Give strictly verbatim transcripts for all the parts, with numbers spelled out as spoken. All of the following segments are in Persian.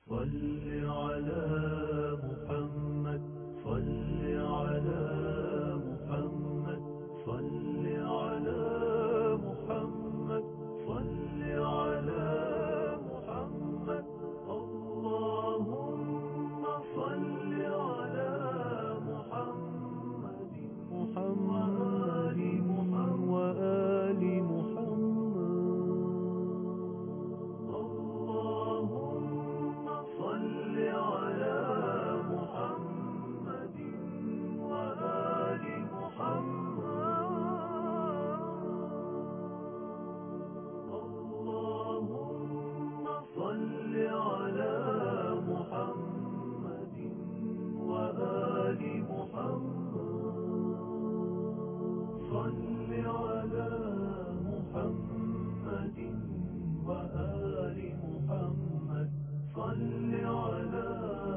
صل على محمد صل على محمد صل على محمد صل على محمد اللهم صل على محمد محمد وآل محمد اللهم صل على محمد وآل محمد اللهم صل على محمد وآل محمد صل على محمد وآل محمد صل على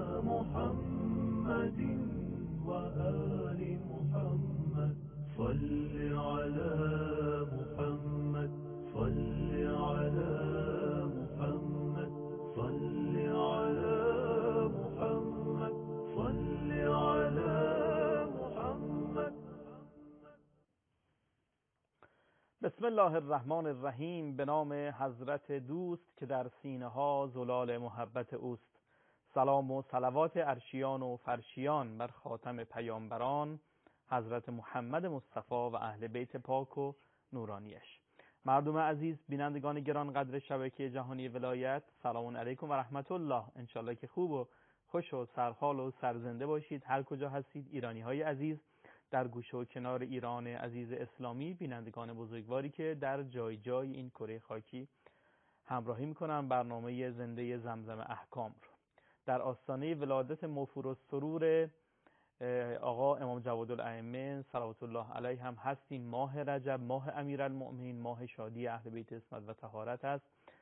محمد وآل محمد صل على محمد صل على محمد صل على محمد صل على محمد. بسم الله الرحمن الرحیم. به نام حضرت دوست که در سینه ها زلال محبت اوست. سلام و صلوات عرشیان و فرشیان بر خاتم پیامبران حضرت محمد مصطفی و اهل بیت پاک و نورانیش. مردم عزیز، بینندگان گران قدر شبکه جهانی ولایت، سلام علیکم و رحمت الله. انشالله که خوب و خوش و سرحال و سرزنده باشید هر کجا هستید. ایرانی های عزیز در گوشه و کنار ایران عزیز اسلامی، بینندگان بزرگواری که در جای جای این کره خاکی همراهی میکنم برنامه زنده زمزم احکام رو در آستانه ولادت موفور و سرور آقا امام جوادالائمه صلوات الله علیه هم هستیم. ماه رجب، ماه امیرالمؤمنین، ماه شادی اهل بیت عصمت و طهارت است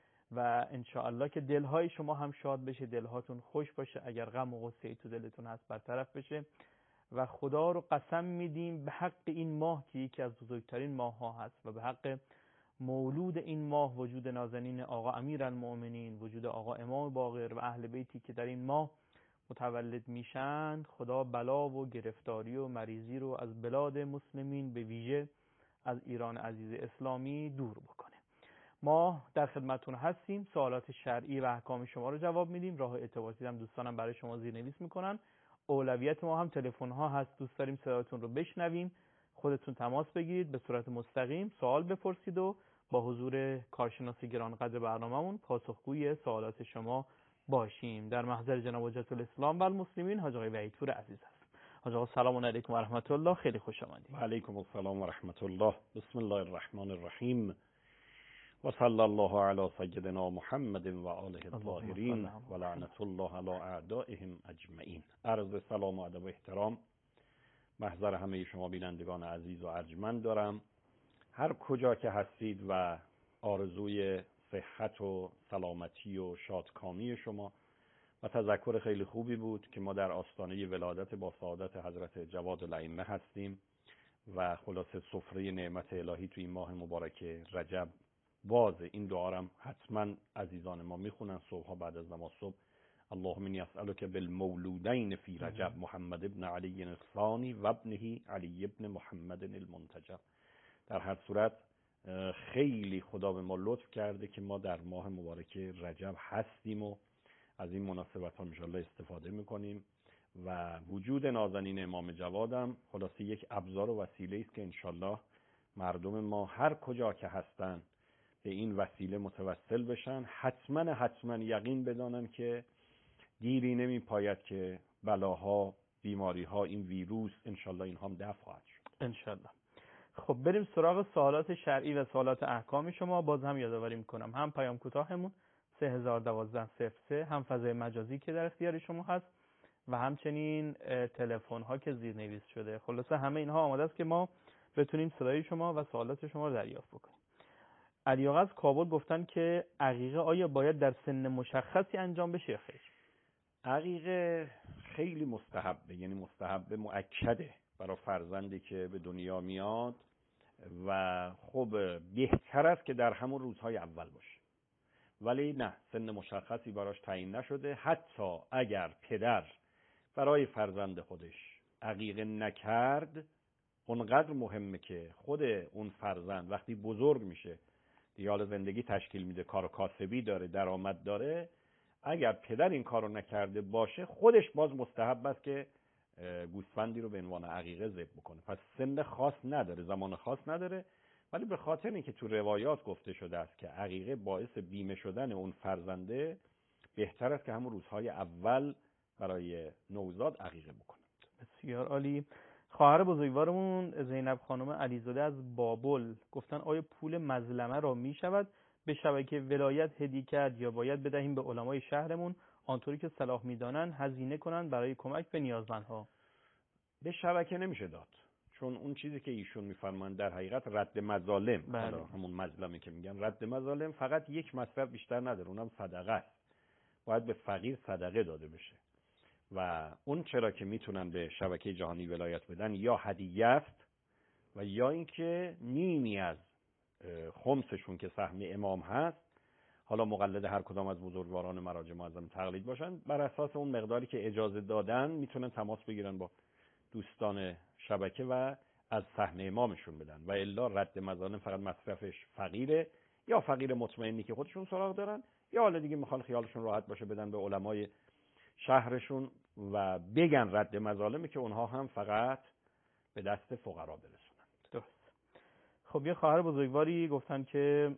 و انشاءالله که دلهای شما هم شاد بشه، دلهاتون خوش باشه، اگر غم و غصه تو دلتون هست برطرف بشه و خدا رو قسم میدیم به حق این ماه که یکی از بزرگترین ماه ها هست و به حق مولود این ماه، وجود نازنین آقا امیرالمؤمنین، وجود آقا امام باقر و اهل بیتی که در این ماه متولد میشن، خدا بلا و گرفتاری و مریضی رو از بلاد مسلمین به ویژه از ایران عزیز اسلامی دور بکنه. ما در خدمتتون هستیم، سوالات شرعی و احکام شما رو جواب میدیم. راه ارتباطی هم دوستانم برای شما زیرنویس میکنن. اولویت ما هم تلفن ها هست، دوست داریم صداتون رو بشنویم. خودتون تماس بگیرید، به صورت مستقیم سوال بپرسید و با حضور کارشناس گرانقدر برنامه‌مون پاسخگوی سوالات شما باشیم. در محضر جناب حجت الاسلام و المسلمین حاج آقای وحیدپور عزیز هست. حاج آقا سلام علیکم و رحمت الله، خیلی خوش آمدید. و علیکم السلام و رحمت الله. بسم الله الرحمن الرحیم و صلی الله علی سیدنا محمد و آله الطاهرین و لعنت الله علی اعدائهم اجمعین. عرض سلام و ادب و احترام محضر همه شما بینندگان عزیز و ارجمند دارم. هر کجا که هستید و آرزوی صحت و سلامتی و شادکامی شما و تذکر خیلی خوبی بود که ما در آستانه ولادت با سعادت حضرت جوادالائمه هستیم و خلاصه سفره نعمت الهی توی این ماه مبارک رجب بازه. این دعارم حتما عزیزان ما میخونن صبحها بعد از نماز صبح. اللهم انی اسألک بالمولودین فی رجب محمد ابن علی الثانی و ابنه علی ابن محمد المنتجب. در هر صورت خیلی خدا به ما لطف کرده که ما در ماه مبارک رجب هستیم و از این مناسبت ها انشاءالله استفاده میکنیم و وجود نازنین امام جوادم خلاصه یک ابزار و وسیله است که انشاءالله مردم ما هر کجا که هستن به این وسیله متوسل بشن. حتما حتما یقین بدانن که دیری نمی پاید که بلاها، بیماریها، این ویروس انشاءالله اینها هم دفع خواهد شد انشاءالله. خب بریم سراغ سوالات شرعی و سوالات احکام شما. باز هم یادآوری میکنم هم پیام کوتاهمون سه هزار و دوازده صفر سه، هم فضای مجازی که در اختیار شما هست و همچنین تلفن ها که زیرنویس شده. خلاصه همه اینها آماده است که ما بتونیم صدای شما و سوالات شما رو دریافت بکنیم. علی آقا از کابل گفتن که عقیقه آیا باید در سن مشخصی انجام بشه خیر؟ عقیقه خیلی مستحبه، یعنی مستحب مؤکده برای فرزندی که به دنیا میاد و خب بهتر است که در همون روزهای اول باشه ولی نه، سن مشخصی براش تعیین نشده. حتی اگر پدر برای فرزند خودش عقیقه نکرد، اونقدر مهمه که خود اون فرزند وقتی بزرگ میشه، دیگه حالا زندگی تشکیل میده، کار و کاسبی داره، درآمد داره، اگر پدر این کارو نکرده باشه، خودش باز مستحب است که گوسفندی رو به عنوان عقیقه ذبح بکنه. پس سن خاص نداره، زمان خاص نداره، ولی به خاطر اینکه تو روایات گفته شده است که عقیقه باعث بیمه شدن اون فرزنده، بهتر است که همون روزهای اول برای نوزاد عقیقه بکنه. بسیار عالی. خواهر بزرگوارمون زینب خانم علیزاده از بابل گفتن آیا پول مظلمه را می شود به شبکه ولایت هدیه کرد یا باید بدهیم به علمای شهرمون آنطوری که صلاح می‌دانند هزینه کنند برای کمک به نیازمندها؟ به شبکه نمیشه داد، چون اون چیزی که ایشون میفرمایند در حقیقت رد مظالم، حالا همون مظلمه که میگن رد مظالم، فقط یک مصرف بیشتر نداره، اونم صدقه است. باید به فقیر صدقه داده بشه و اون چرا که میتونن به شبکه جهانی ولایت بدن یا هدیه است و یا اینکه نیمی از خمسشون که سهم امام هست، حالا مقلد هر کدام از بزرگواران مراجع معظم تقلید باشن، بر اساس اون مقداری که اجازه دادن میتونن تماس بگیرن با دوستان شبکه و از سهم امامشون بدن، و الا رد مظالم فقط مصرفش فقیره، یا فقیر مطمئنی که خودشون سراغ دارن، یا حالا دیگه میخوان خیالشون راحت باشه بدن به علمای شهرشون و بگن رد مظالمی که اونها هم فقط به دست فقرا برسونن. درست. خب یه خواهر بزرگواری گفتن که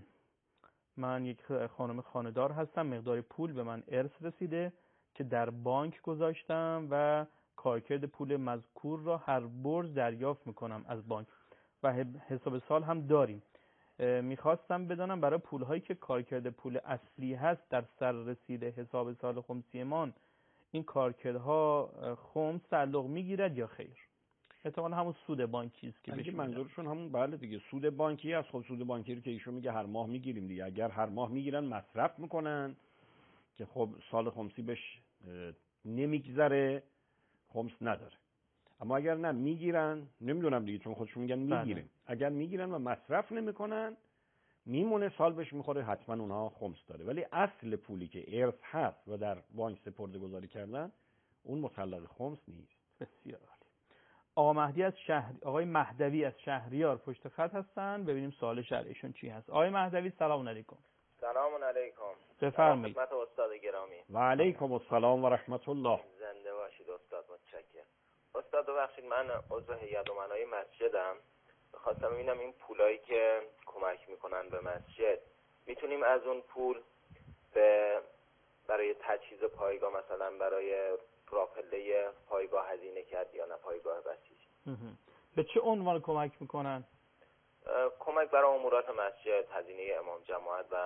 من یک خانم خانه‌دار هستم، مقدار پول به من ارث رسیده که در بانک گذاشتم و کارکرد پول مذکور را هر برج دریافت میکنم از بانک و حساب سال هم داریم. میخواستم بدانم برای پولهایی که کارکرد پول اصلی هست در سر رسیده حساب سال خمسیمان، این کارکردها خمس تعلق میگیرد یا خیر؟ احتمال همون سود بانکی است که بهش منظورشون همون بله دیگه، سود بانکی است. خب سود بانکی رو که ایشون میگه هر ماه میگیریم دیگه، اگر هر ماه میگیرن مصرف میکنن که خب سال خمسی بهش نمیگذره، خمس نداره. اما اگر نه میگیرن، نمیدونم دیگه چون خودشون میگن میگیریم، اگر میگیرن و مصرف نمیکنن میمونه، سال بهش میخوره، حتما اونها خمس داره. ولی اصل پولی که ارث هست و در بانک سپرده گذاری کردن، اون متعلق خمس نیست. بسیار عالی. آقا مهدی از شهر آقای مهدوی از شهریار پشت خط هستن، ببینیم سوال شرعیشون چی هست. آقای مهدوی سلام علیکم. سلام علیکم. بفرمایید. خدمت استاد گرامی. و علیکم السلام و رحمت الله. زنده باشید استاد، متشکرم. استاد ببخشید من عضو هیئت امنای مسجدم، خواستم ببینم این پولایی که کمک میکنن به مسجد، میتونیم از اون پول به برای تجهیز پایگاه، مثلا برای راپله پایگاه هزینه کرد یا نه پایگاه بسیج؟ به چه عنوان کمک میکنن؟ کمک برای امورات مسجد، هزینه امام جماعت و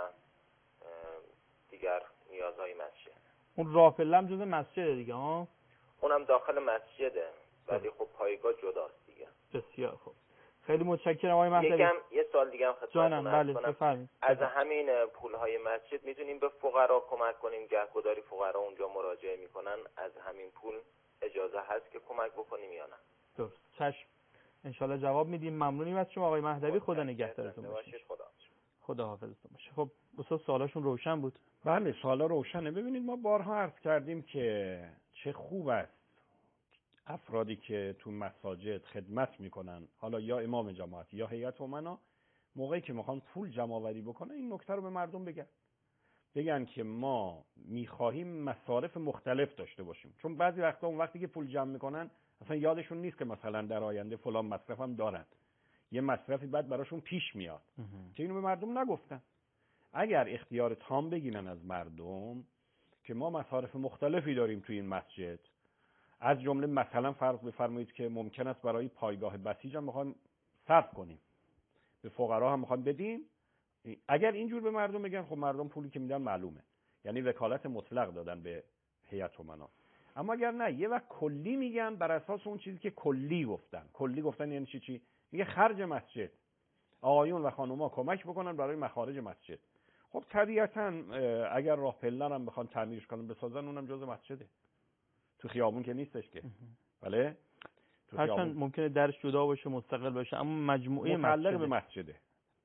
دیگر نیازهای مسجد. اون راپله هم جزء مسجده دیگه ها؟ اونم داخل مسجده ولی خب پایگاه جداست دیگه. بسیار خوب، خیلی متشکرم آقای مهدوی. یکم یه سوال دیگه هم خدمتتون عرض کنم. از همین پولهای مسجد میتونیم به فقرا کمک کنیم؟ گهگداری فقرا اونجا مراجعه میکنن، از همین پول اجازه هست که کمک بکنیم یا نه؟ درست، چشم، انشالله جواب میدیم. ممنونیم از شما آقای مهدوی، خدا نگهدارتون باشه. خدا خدا حافظتون باشه. خب استاد سوالاشون روشن بود؟ بله سوالا روشنه. ببینید ما بارها عرض کردیم که چه خوب است افرادی که تو مساجد خدمت میکنن، حالا یا امام جماعت یا هیئت امنا، موقعی که میخوان پول جمع آوری بکنن این نکته رو به مردم بگن بگن که ما میخواهیم مصارف مختلف داشته باشیم. چون بعضی وقتا اون وقتی که پول جمع میکنن اصلا یادشون نیست که مثلا در آینده فلان مصرف هم دارن، یه مصرفی بعد براشون پیش میاد که اینو به مردم نگفتن. اگر اختیار تام بگیرن از مردم که ما مصارف مختلفی داریم توی این مسجد، از جمله مثلا فرض بفرمایید که ممکن است برای پایگاه بسیج هم میخوایم صرف کنیم، به فقرا هم میخوایم بدیم، اگر اینجور به مردم بگن خب مردم پولی که میدن معلومه، یعنی وکالت مطلق دادن به هیئت امنا. اما اگر نه یه وقت کلی میگن بر اساس اون چیزی که کلی گفتن. کلی گفتن یعنی چی چی؟ میگه خرج مسجد، آقایون و خانوما کمک بکنن برای مخارج مسجد. خب طبیعتا اگر راه پله هم بخوان تعمیرش کنن بسازن اونم جزء مسجده، تو خیابون که نیستش که. بله هرچند ممکنه درش جدا باشه مستقل باشه اما مجموعه متعلق به مسجده،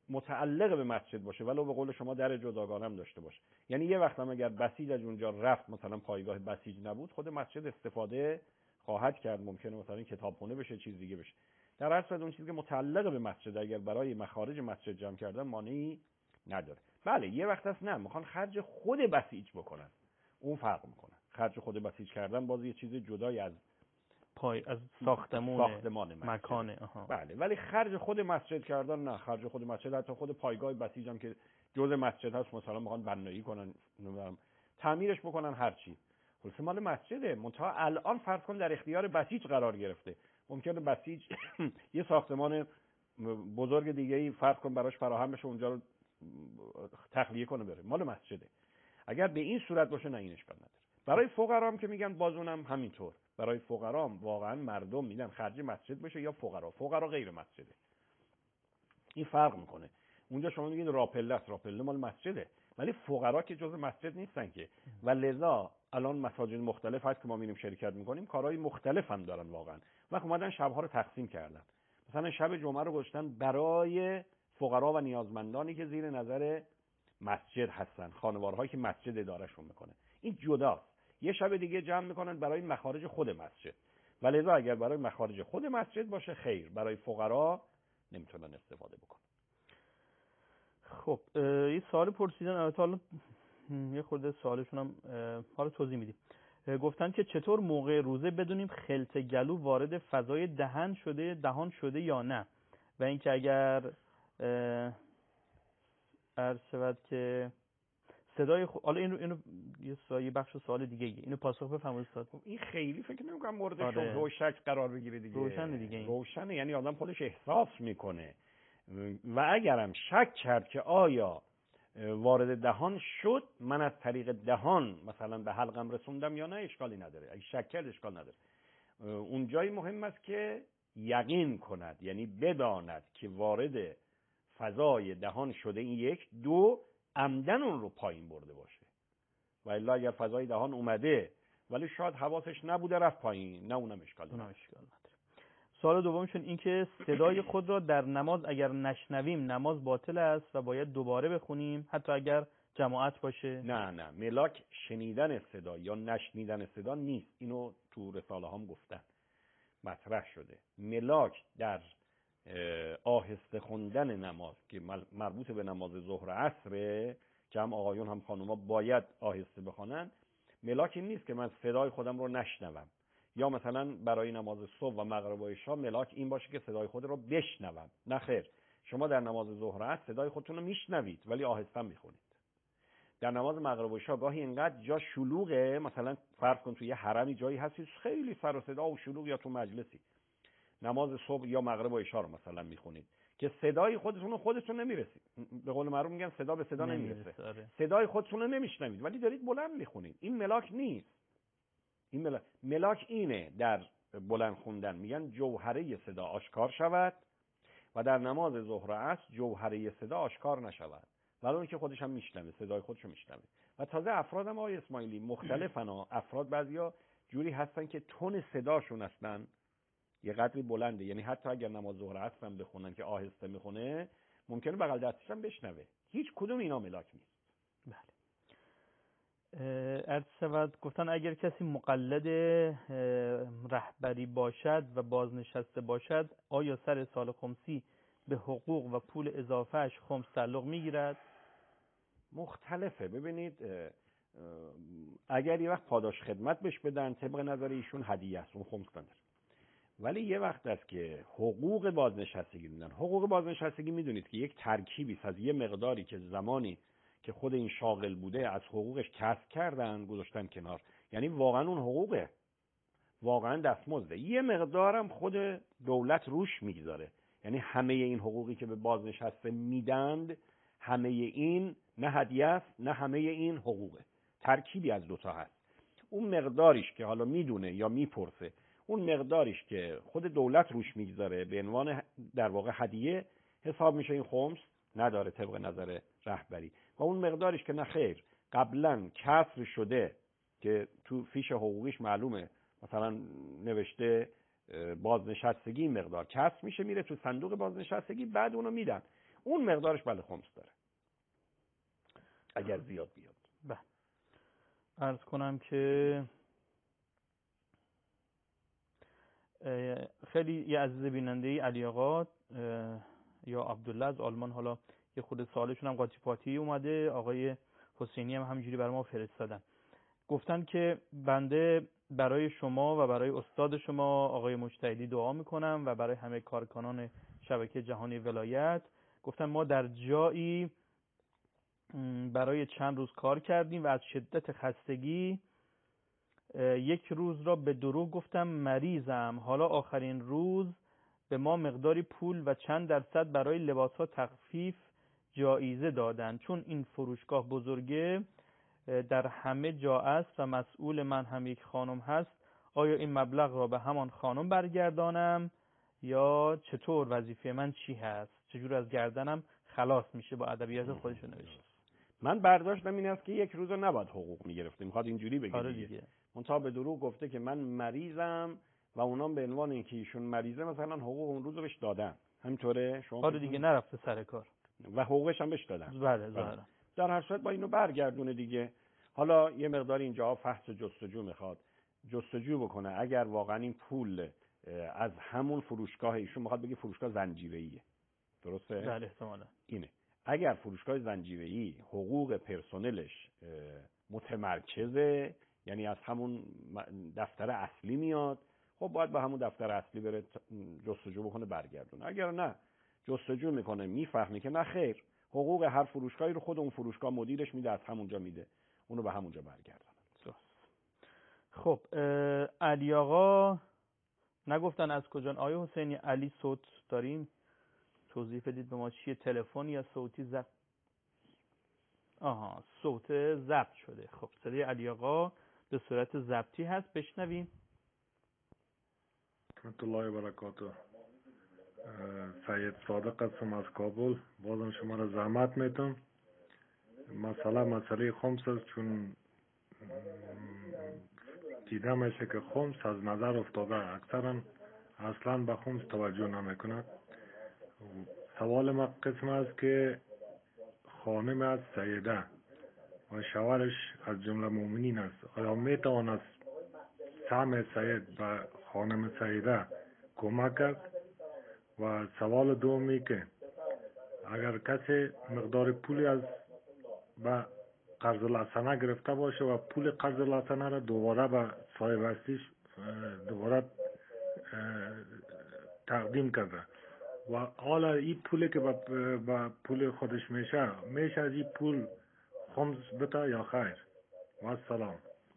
متعلق به مسجد باشه، ولو به قول شما در جداگانه هم داشته باشه. یعنی یه وقت هم اگر بسیج از اونجا رفت، مثلا پایگاه بسیج نبود، خود مسجد استفاده خواهد کرد. ممکنه مثلا کتابخونه بشه، چیز دیگه بشه. در اصل اون چیزی که متعلق به مسجد اگر برای مخارج مسجد جمع کردن مانعی نداره. بله یه وقت هست نه میخوان خرج خود بسیج بکنن، اون فرق میکنه. خرج خود بسیج کردن باز یه چیز جدای از پای از ساختمون ساختمان مسجد. مکانه. آها. بله، ولی خرج خود مسجد کردن نه. خرج خود مسجد حتی خود پایگاه بسیج هم که جزء مسجد هست، مثلا میخوان بنایی کنن، نمیدونم تعمیرش بکنن، هر چی خلاص مال مسجده. منتها الان فرض کن در اختیار بسیج قرار گرفته، ممکنه بسیج یه ساختمان بزرگ دیگه ای فرض کن براش فراهم بشه، اونجا رو تخلیه کنه بره، مال مسجده. اگر به این صورت باشه نه، این اشکال نداره. برای فقرا هم که میگن باز اونم همینطور. برای فقرا هم واقعا مردم میدن خرج مسجد بشه یا فقرا. فقرا غیر مسجده، این فرق میکنه. اونجا شما میگید راپله است، راپله مال مسجده، ولی فقرا که جزء مسجد نیستن که. و لذا الان مساجد مختلف هست که ما میریم شرکت میکنیم، کارهای مختلف هم دارن واقعا. وقت اومدن شبها رو تقسیم کردن، مثلا شب جمعه رو گذاشتن برای فقرا و نیازمندانی که زیر نظر مسجد هستن، خانوارهایی که مسجد ادارهشون میکنه. این جداست. یه شب دیگه جمع میکنن برای مخارج خود مسجد. ولذا اگر برای مخارج خود مسجد باشه خیر، برای فقرا نمیتونن استفاده بکنن. خب یه سوال پرسیدن، البته حالا یه خورده سوالشون هم حالا توضیح میدیم. گفتن که چطور موقع روزه بدونیم خلط گلو وارد فضای دهن شده دهان شده یا نه، و اینکه اگر عرض شود که صدای خو... حالا اینو اینو یه سوال بخش سوال دیگه ای. اینو پاسخ بفرمایید استاد. این خیلی فکر نمی‌کنم مورد آره. شبهه و شک قرار بگیره دیگه. روشنه دیگه این. روشنه، یعنی آدم خودش احساس میکنه و اگرم شک کرد که آیا وارد دهان شد، من از طریق دهان مثلا به حلقم رسوندم یا نه، اشکالی نداره. اگه شک کرد اشکال نداره. اون جایی مهم است که یقین کند، یعنی بداند که وارد فضای دهان شده. این یک. دو، عمدن اون رو پایین برده باشه. و الا اگر فضای دهان اومده ولی شاید حواسش نبوده رفت پایین، نه اونم اشکال نداره. اشکال نداره. سوال دومشون این که صدای خود را در نماز اگر نشنویم نماز باطل است و باید دوباره بخونیم حتی اگر جماعت باشه؟ نه نه، ملاک شنیدن صدا یا نشنیدن صدا نیست. اینو تو رساله هم گفتن، مطرح شده. ملاک در آهسته خوندن نماز که مربوط به نماز ظهر عصر، جمع آقایون هم خانوما باید آهسته بخونن. ملاک این نیست که من صدای خودم رو نشنوم، یا مثلا برای نماز صبح و مغرب و عشا ملاک این باشه که صدای خود رو بشنوم. نه خیر، شما در نماز ظهر عصر صدای خودتون رو میشنوید ولی آهسته میخونید. در نماز مغرب و عشا گاهی اینقدر جا شلوغه، مثلا فرض کن تو یه حرمی جایی هستی خیلی سر و صدا و شلوغ، یا تو مجلسی نماز صبح یا مغرب و عشا رو مثلا میخونید که صدای خودتون رو خودتون نمیرسید. به قول معروف میگن صدا به صدا نمیرسه. صدای خودتون رو نمیشنوید ولی دارید بلند میخونید. این ملاک نیست. این ملاک, ملاک اینه در بلند خوندن میگن جوهره صدا آشکار شود و در نماز ظهر و عصر جوهره صدا آشکار نشود، ولی اون که خودش هم میشنوه، صدای خودش رو میشنوه. و تازه افراد هم آقای اسماعیلی مختلفن. افراد بعضیا جوری هستن که تون صداشون اصلا یه قدری بلنده، یعنی حتی اگر نماز ظهر عصر هم بخونن که آهسته میخونه ممکنه بغل دستش هم بشنوه. هیچ کدوم اینا ملاک نیست. بله. عرض شود گفتن اگر کسی مقلد رهبری باشد و بازنشسته باشد آیا سر سال خمسی به حقوق و پول اضافهش خمس تعلق میگیرد؟ مختلفه. ببینید اگر یه وقت پاداش خدمت بهش بدن طبق نظر ایشون هدیه است، اون خمس نداره. ولی یه وقت است که حقوق بازنشستگی میدن. حقوق بازنشستگی میدونید که یک ترکیبی از یه مقداری که زمانی که خود این شاغل بوده از حقوقش کسب کردن گذاشتن کنار، یعنی واقعا اون حقوقه، واقعا دستمزده. یه مقدارم خود دولت روش میگذاره، یعنی همه این حقوقی که به بازنشسته میدند همه این نه هدیه است نه همه این حقوقه، ترکیبی از دوتا هست. اون مقداریش که حالا میدونه یا میپرسه، اون مقداریش که خود دولت روش میگذاره به عنوان در واقع هدیه حساب میشه، این خمس نداره طبق نظر رهبری. و اون مقداریش که نه خیر قبلا کسر شده که تو فیش حقوقیش معلومه مثلا نوشته بازنشستگی، مقدار کسر میشه میره تو صندوق بازنشستگی، بعد اونو میدن. اون مقدارش بله خمس داره اگر زیاد بیاد. بله. عرض کنم که خیلی یه عزیز بیننده ای علی آقا یا عبدالله از آلمان، حالا یه خود سوالشون هم قاطی پاتی اومده، آقای حسینی هم همینجوری برای ما فرستادن. گفتن که بنده برای شما و برای استاد شما آقای مجتهدی دعا میکنم و برای همه کارکنان شبکه جهانی ولایت. گفتن ما در جایی برای چند روز کار کردیم و از شدت خستگی یک روز را به دروغ گفتم مریضم. حالا آخرین روز به ما مقداری پول و چند درصد برای لباس‌ها تخفیف جایزه دادن. چون این فروشگاه بزرگه در همه جا است و مسئول من هم یک خانم هست، آیا این مبلغ را به همان خانم برگردانم یا چطور؟ وظیفه من چی هست؟ چجور از گردنم خلاص میشه؟ با ادبیات خودش نوشته. من برداشتم این است که یک روز نباید حقوق میگرفتیم، میخواد اینجوری بگه. آره دیگه, دیگه. منتها به دروغ گفته که من مریضم و اونام به عنوان اینکه ایشون مریضه مثلا حقوق اون روز رو بهش دادن. همینطوره شما؟ آره دیگه، نرفته سر کار و حقوقش هم بهش دادن. بله ظاهرا. در هر صورت با اینو برگردونه دیگه. حالا یه مقدار اینجا فحص جستجو میخواد، جستجو بکنه اگر واقعا این پول از همون فروشگاه، ایشون میخواد بگه فروشگاه زنجیره‌ایه، درسته؟ بله احتمالاً اینه. اگر فروشگاه زنجیره‌ای حقوق پرسنلش متمرکزه، یعنی از همون دفتر اصلی میاد، خب باید به همون دفتر اصلی بره جستجو بکنه برگردونه. اگر نه جستجو میکنه میفهمه که نه خیر، حقوق هر فروشگاهی رو خود اون فروشگاه مدیرش میده، از همونجا میده، اونو به همونجا برگردونه. خب علی آقا نگفتن از کجا؟ آیا حسینی علی صوت داریم؟ توضیح بدید به ما چیه، تلفن یا صوتی ضبط؟ آها صوت ضبط شده. خب صدای علی آقا به صورت ضبطی هست، بشنویم. رحمت الله و برکاته. سید صادق هستم از کابل. بازم شما را زحمت میتم. مسئله مسئله خمس است، چون دیده میشه که خمس از نظر افتاده، اکثرا اصلا به خمس توجه نمیکند. سوال ما قسم است که خانم از سیده و شوهرش از جمله مؤمنین است، آیا میتواند سهم سید به خانم سیده کمک کرد؟ و سوال دومی که اگر کسی مقدار پولی از به قرض الحسنه گرفته باشه و پول قرض الحسنه را دوباره به صاحب اصلیش دوباره تقدیم کرده و حالا این پولی که با پول خودش میشه میشه از این پول خمس بده یا خیر؟ و السلام.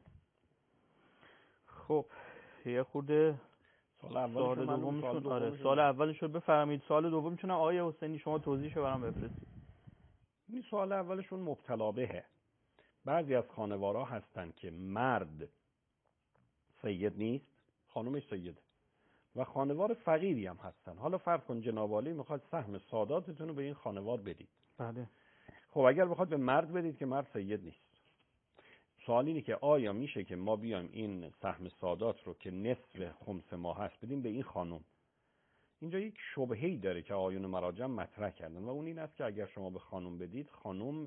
خب یه خورده سوال اولش سوال دومشون آره سوال اولش رو بفرمایید. سوال دومشون آقای حسینی شما توضیحشو برام بفرستید. این سوال اولشون مبتلا بهه. بعضی از خانوارها هستن که مرد سید نیست، خانمش سیده و خانوار فقیری هم هستن. حالا فرض کن جناب عالی میخواد سهم ساداتتون رو به این خانوار بدید. بله. خب اگر بخواد به مرد بدید که مرد سید نیست، سوال اینه که آیا میشه که ما بیایم این سهم سادات رو که نصف خمس ما هست بدیم به این خانم؟ اینجا یک شبهه‌ای داره که آیون مراجع مطرح کردن و اون این است که اگر شما به خانم بدید، خانم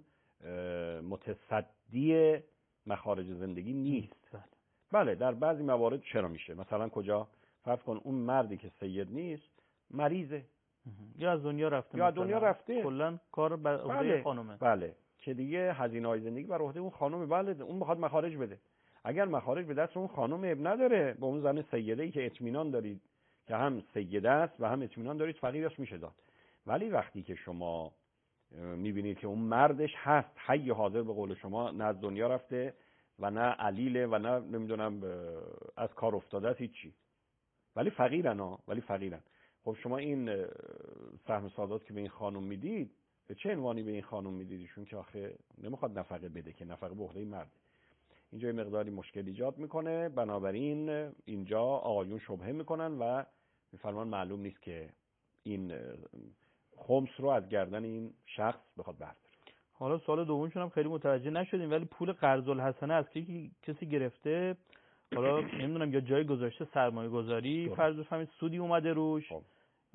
متصدی مخارج زندگی نیست. بله در بعضی موارد چرا میشه؟ مثلا کجا؟ فرض کن اون مردی که سید نیست مریضه یا از دنیا رفته، یا دنیا رفته، کلا کار بر عهده بله. خانومه. بله که دیگه هزینه‌های زندگی بر عهده اون خانومه. بله اون میخواد مخارج بده. اگر مخارج به دست اون خانم اب نداره، به اون زن سیده‌ای که اطمینان دارید که هم سیده است و هم اطمینان دارید فقیرش میشه داد. ولی وقتی که شما میبینید که اون مردش هست، حی حاضر به قول شما، نه از دنیا رفته و نه علیله و نه نمیدونم از کار افتاده است هیچی، ولی فقیرن ها ولی فقیرن خب شما این سهم سادات که به این خانم میدید، به چه عنوانی به این خانم میدیدشون که آخه نمیخواد نفقه بده، که نفقه به عهده مرد. اینجا یه مقداری مشکل ایجاد میکنه. بنابراین اینجا آقایون شبهه میکنن و میفرمان معلوم نیست که این خمس رو از گردن این شخص بخواد برداره. حالا سوال دومشون هم خیلی متوجه نشدیم، ولی پول قرض الحسنه از کی کسی گرفته، حالا نمیدونم یا جای گذاشته سرمایه گذاری، فرض بفهمید سودی اومده روش،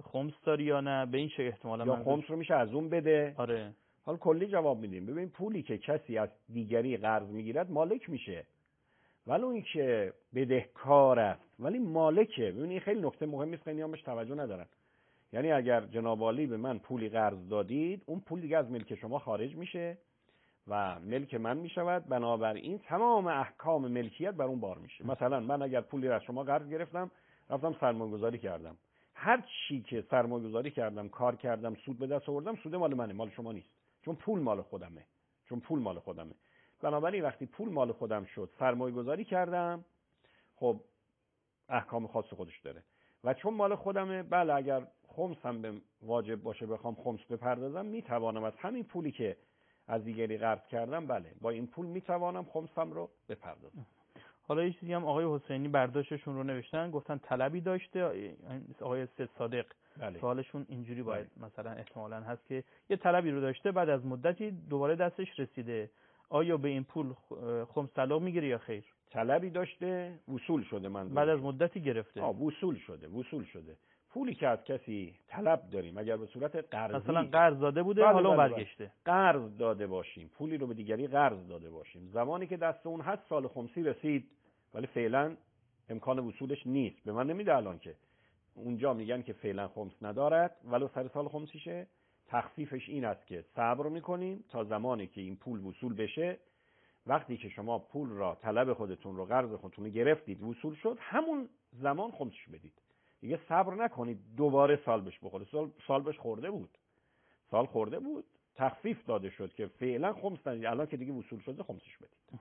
خمس داری یا نه، به این چه احتمالا یا خمس رو میشه از اون بده. آره. حالا کلی جواب میدیم. ببین پولی که کسی از دیگری قرض میگیرد مالک میشه، ولی اون که بدهکار است ولی مالکه. ببین این خیلی نکته مهمی است، خیلی هم بهش توجه ندارن. یعنی اگر جناب عالی به من پولی قرض دادید، اون پول دیگه از ملک شما خارج میشه و ملک من میشود، بنابراین تمام احکام ملکیت بر اون بار میشه. مثلا من اگر پولی از شما قرض گرفتم، رفتم سرمایه گذاری کردم، هر چی که سرمایه گذاری کردم، کار کردم، سود به دست آوردم، سود مال منه، مال شما نیست، چون پول مال خودمه. چون پول مال خودمه بنابراین وقتی پول مال خودم شد، سرمایه گذاری کردم، خب احکام خاص خودش داره. و چون مال خودمه، بله اگر خمس هم به واجب باشه بخوام خمس بپردازم، میتوانم از همین پولی که از دیگری قرض کردم، بله با این پول میتوانم خمسم رو بپردازم. حالا یه چیزی هم آقای حسینی برداشتشون رو نوشتن، گفتن طلبی داشته آقای سید صادق. بله. سوالشون اینجوری باید بله. مثلا احتمالاً هست که یه طلبی رو داشته، بعد از مدتی دوباره دستش رسیده، آیا به این پول خمس طلاق میگیره یا خیر؟ طلبی داشته، وصول شده، من بعد از مدتی گرفته. آه وصول شده، وصول شده. پولی که از کسی طلب داریم، اگر به صورت قرضی، مثلا قرض داده بوده، بله حالا بله برگشته، بله. قرض داده باشیم، پولی رو به دیگری قرض داده باشیم، زمانی که دست اون هست سال خمسی رسید، ولی فعلا امکان وصولش نیست، به من نمیده الان که اونجا میگن که فعلا خمس ندارد ولو سر سال خمسیشه. تخفیفش این است که صبر میکنیم تا زمانی که این پول وصول بشه. وقتی که شما پول را، طلب خودتون رو، قرض خودتون رو گرفتید، وصول شد، همون زمان خمسش بدید. دیگه صبر نکنید دوباره سال بهش بخوره. سال, سال بهش خورده بود سال خورده بود تخفیف داده شد که فعلا خمس ندید، الان که دیگه وصول شده خمسش بدید.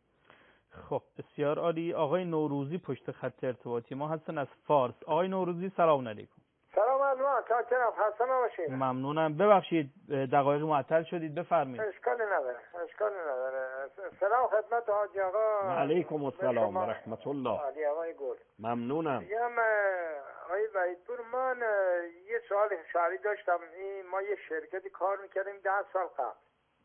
خب بسیار عالی. آقای نوروزی پشت خط ارتباطی ما هستن از فارس. آقای نوروزی سلام علیکم. سلام علیکم، چاکرم، خسته نباشید. ممنونم، ببخشید دقایق معطل شدید، بفرمایید. اشکالی نداره، اشکالی نداره. سلام خدمت حاجی آقا. علیکم السلام و رحمت الله. علی آقای گل. ممنونم. میگم آقای وحیدپور، من یه سوال شهری داشتم. این ما یه شرکتی کار میکردیم ده سال قبل،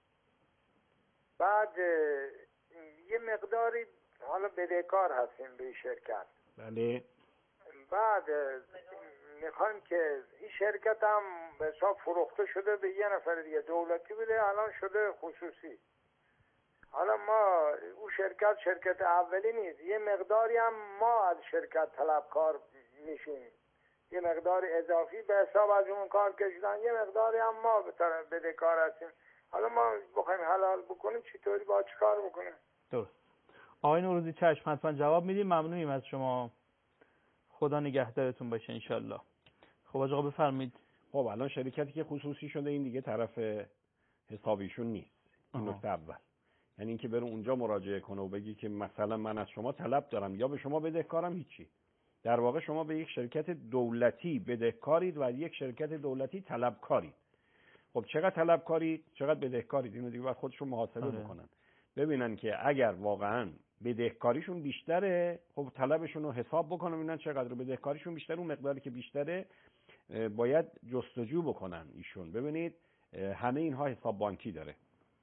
بعد یه مقداری حالا بدهکار هستیم به این شرکت. بله. بعد میخوایم که این شرکت هم به حساب فروخته شده به یه نفر دیگه، دولتی بوده الان شده خصوصی. حالا ما اون شرکت شرکت اولی نیست، یه مقداری هم ما از شرکت طلبکار میشیم، یه مقدار اضافی به حساب از اون کار کشیدن، یه مقداری هم ما به طرف بدهکار هستیم. حالا ما بخوایم حلال بکنیم چطوری با چیکار بکنیم؟ درست. آقای نوروزی چشم، حتما جواب میدیم. ممنونیم از شما، خدا نگهدارتون باشه انشالله. خب آقا بفرمایید. خب الان شرکتی که خصوصی شده این دیگه طرف حسابیشون نیست. این نکته اول. یعنی اینکه بره اونجا مراجعه کنه و بگی که مثلا من از شما طلب دارم یا به شما بدهکارم، هیچی. در واقع شما به یک شرکت دولتی بدهکارید و یک شرکت دولتی طلبکارید. خب چقدر طلبکارید، چقدر بدهکارید، اینو دیگه باید خودشون محاسبه آره. بکنن. ببینن که اگر واقعا بدهکاریشون بیشتره، خب طلبشون رو حساب بکنن ببینن چقدر بدهکاریشون بیشتره، اون مقداری که بیشتره باید جستجو بکنن ایشون. ببینید همه اینها حساب بانکی داره.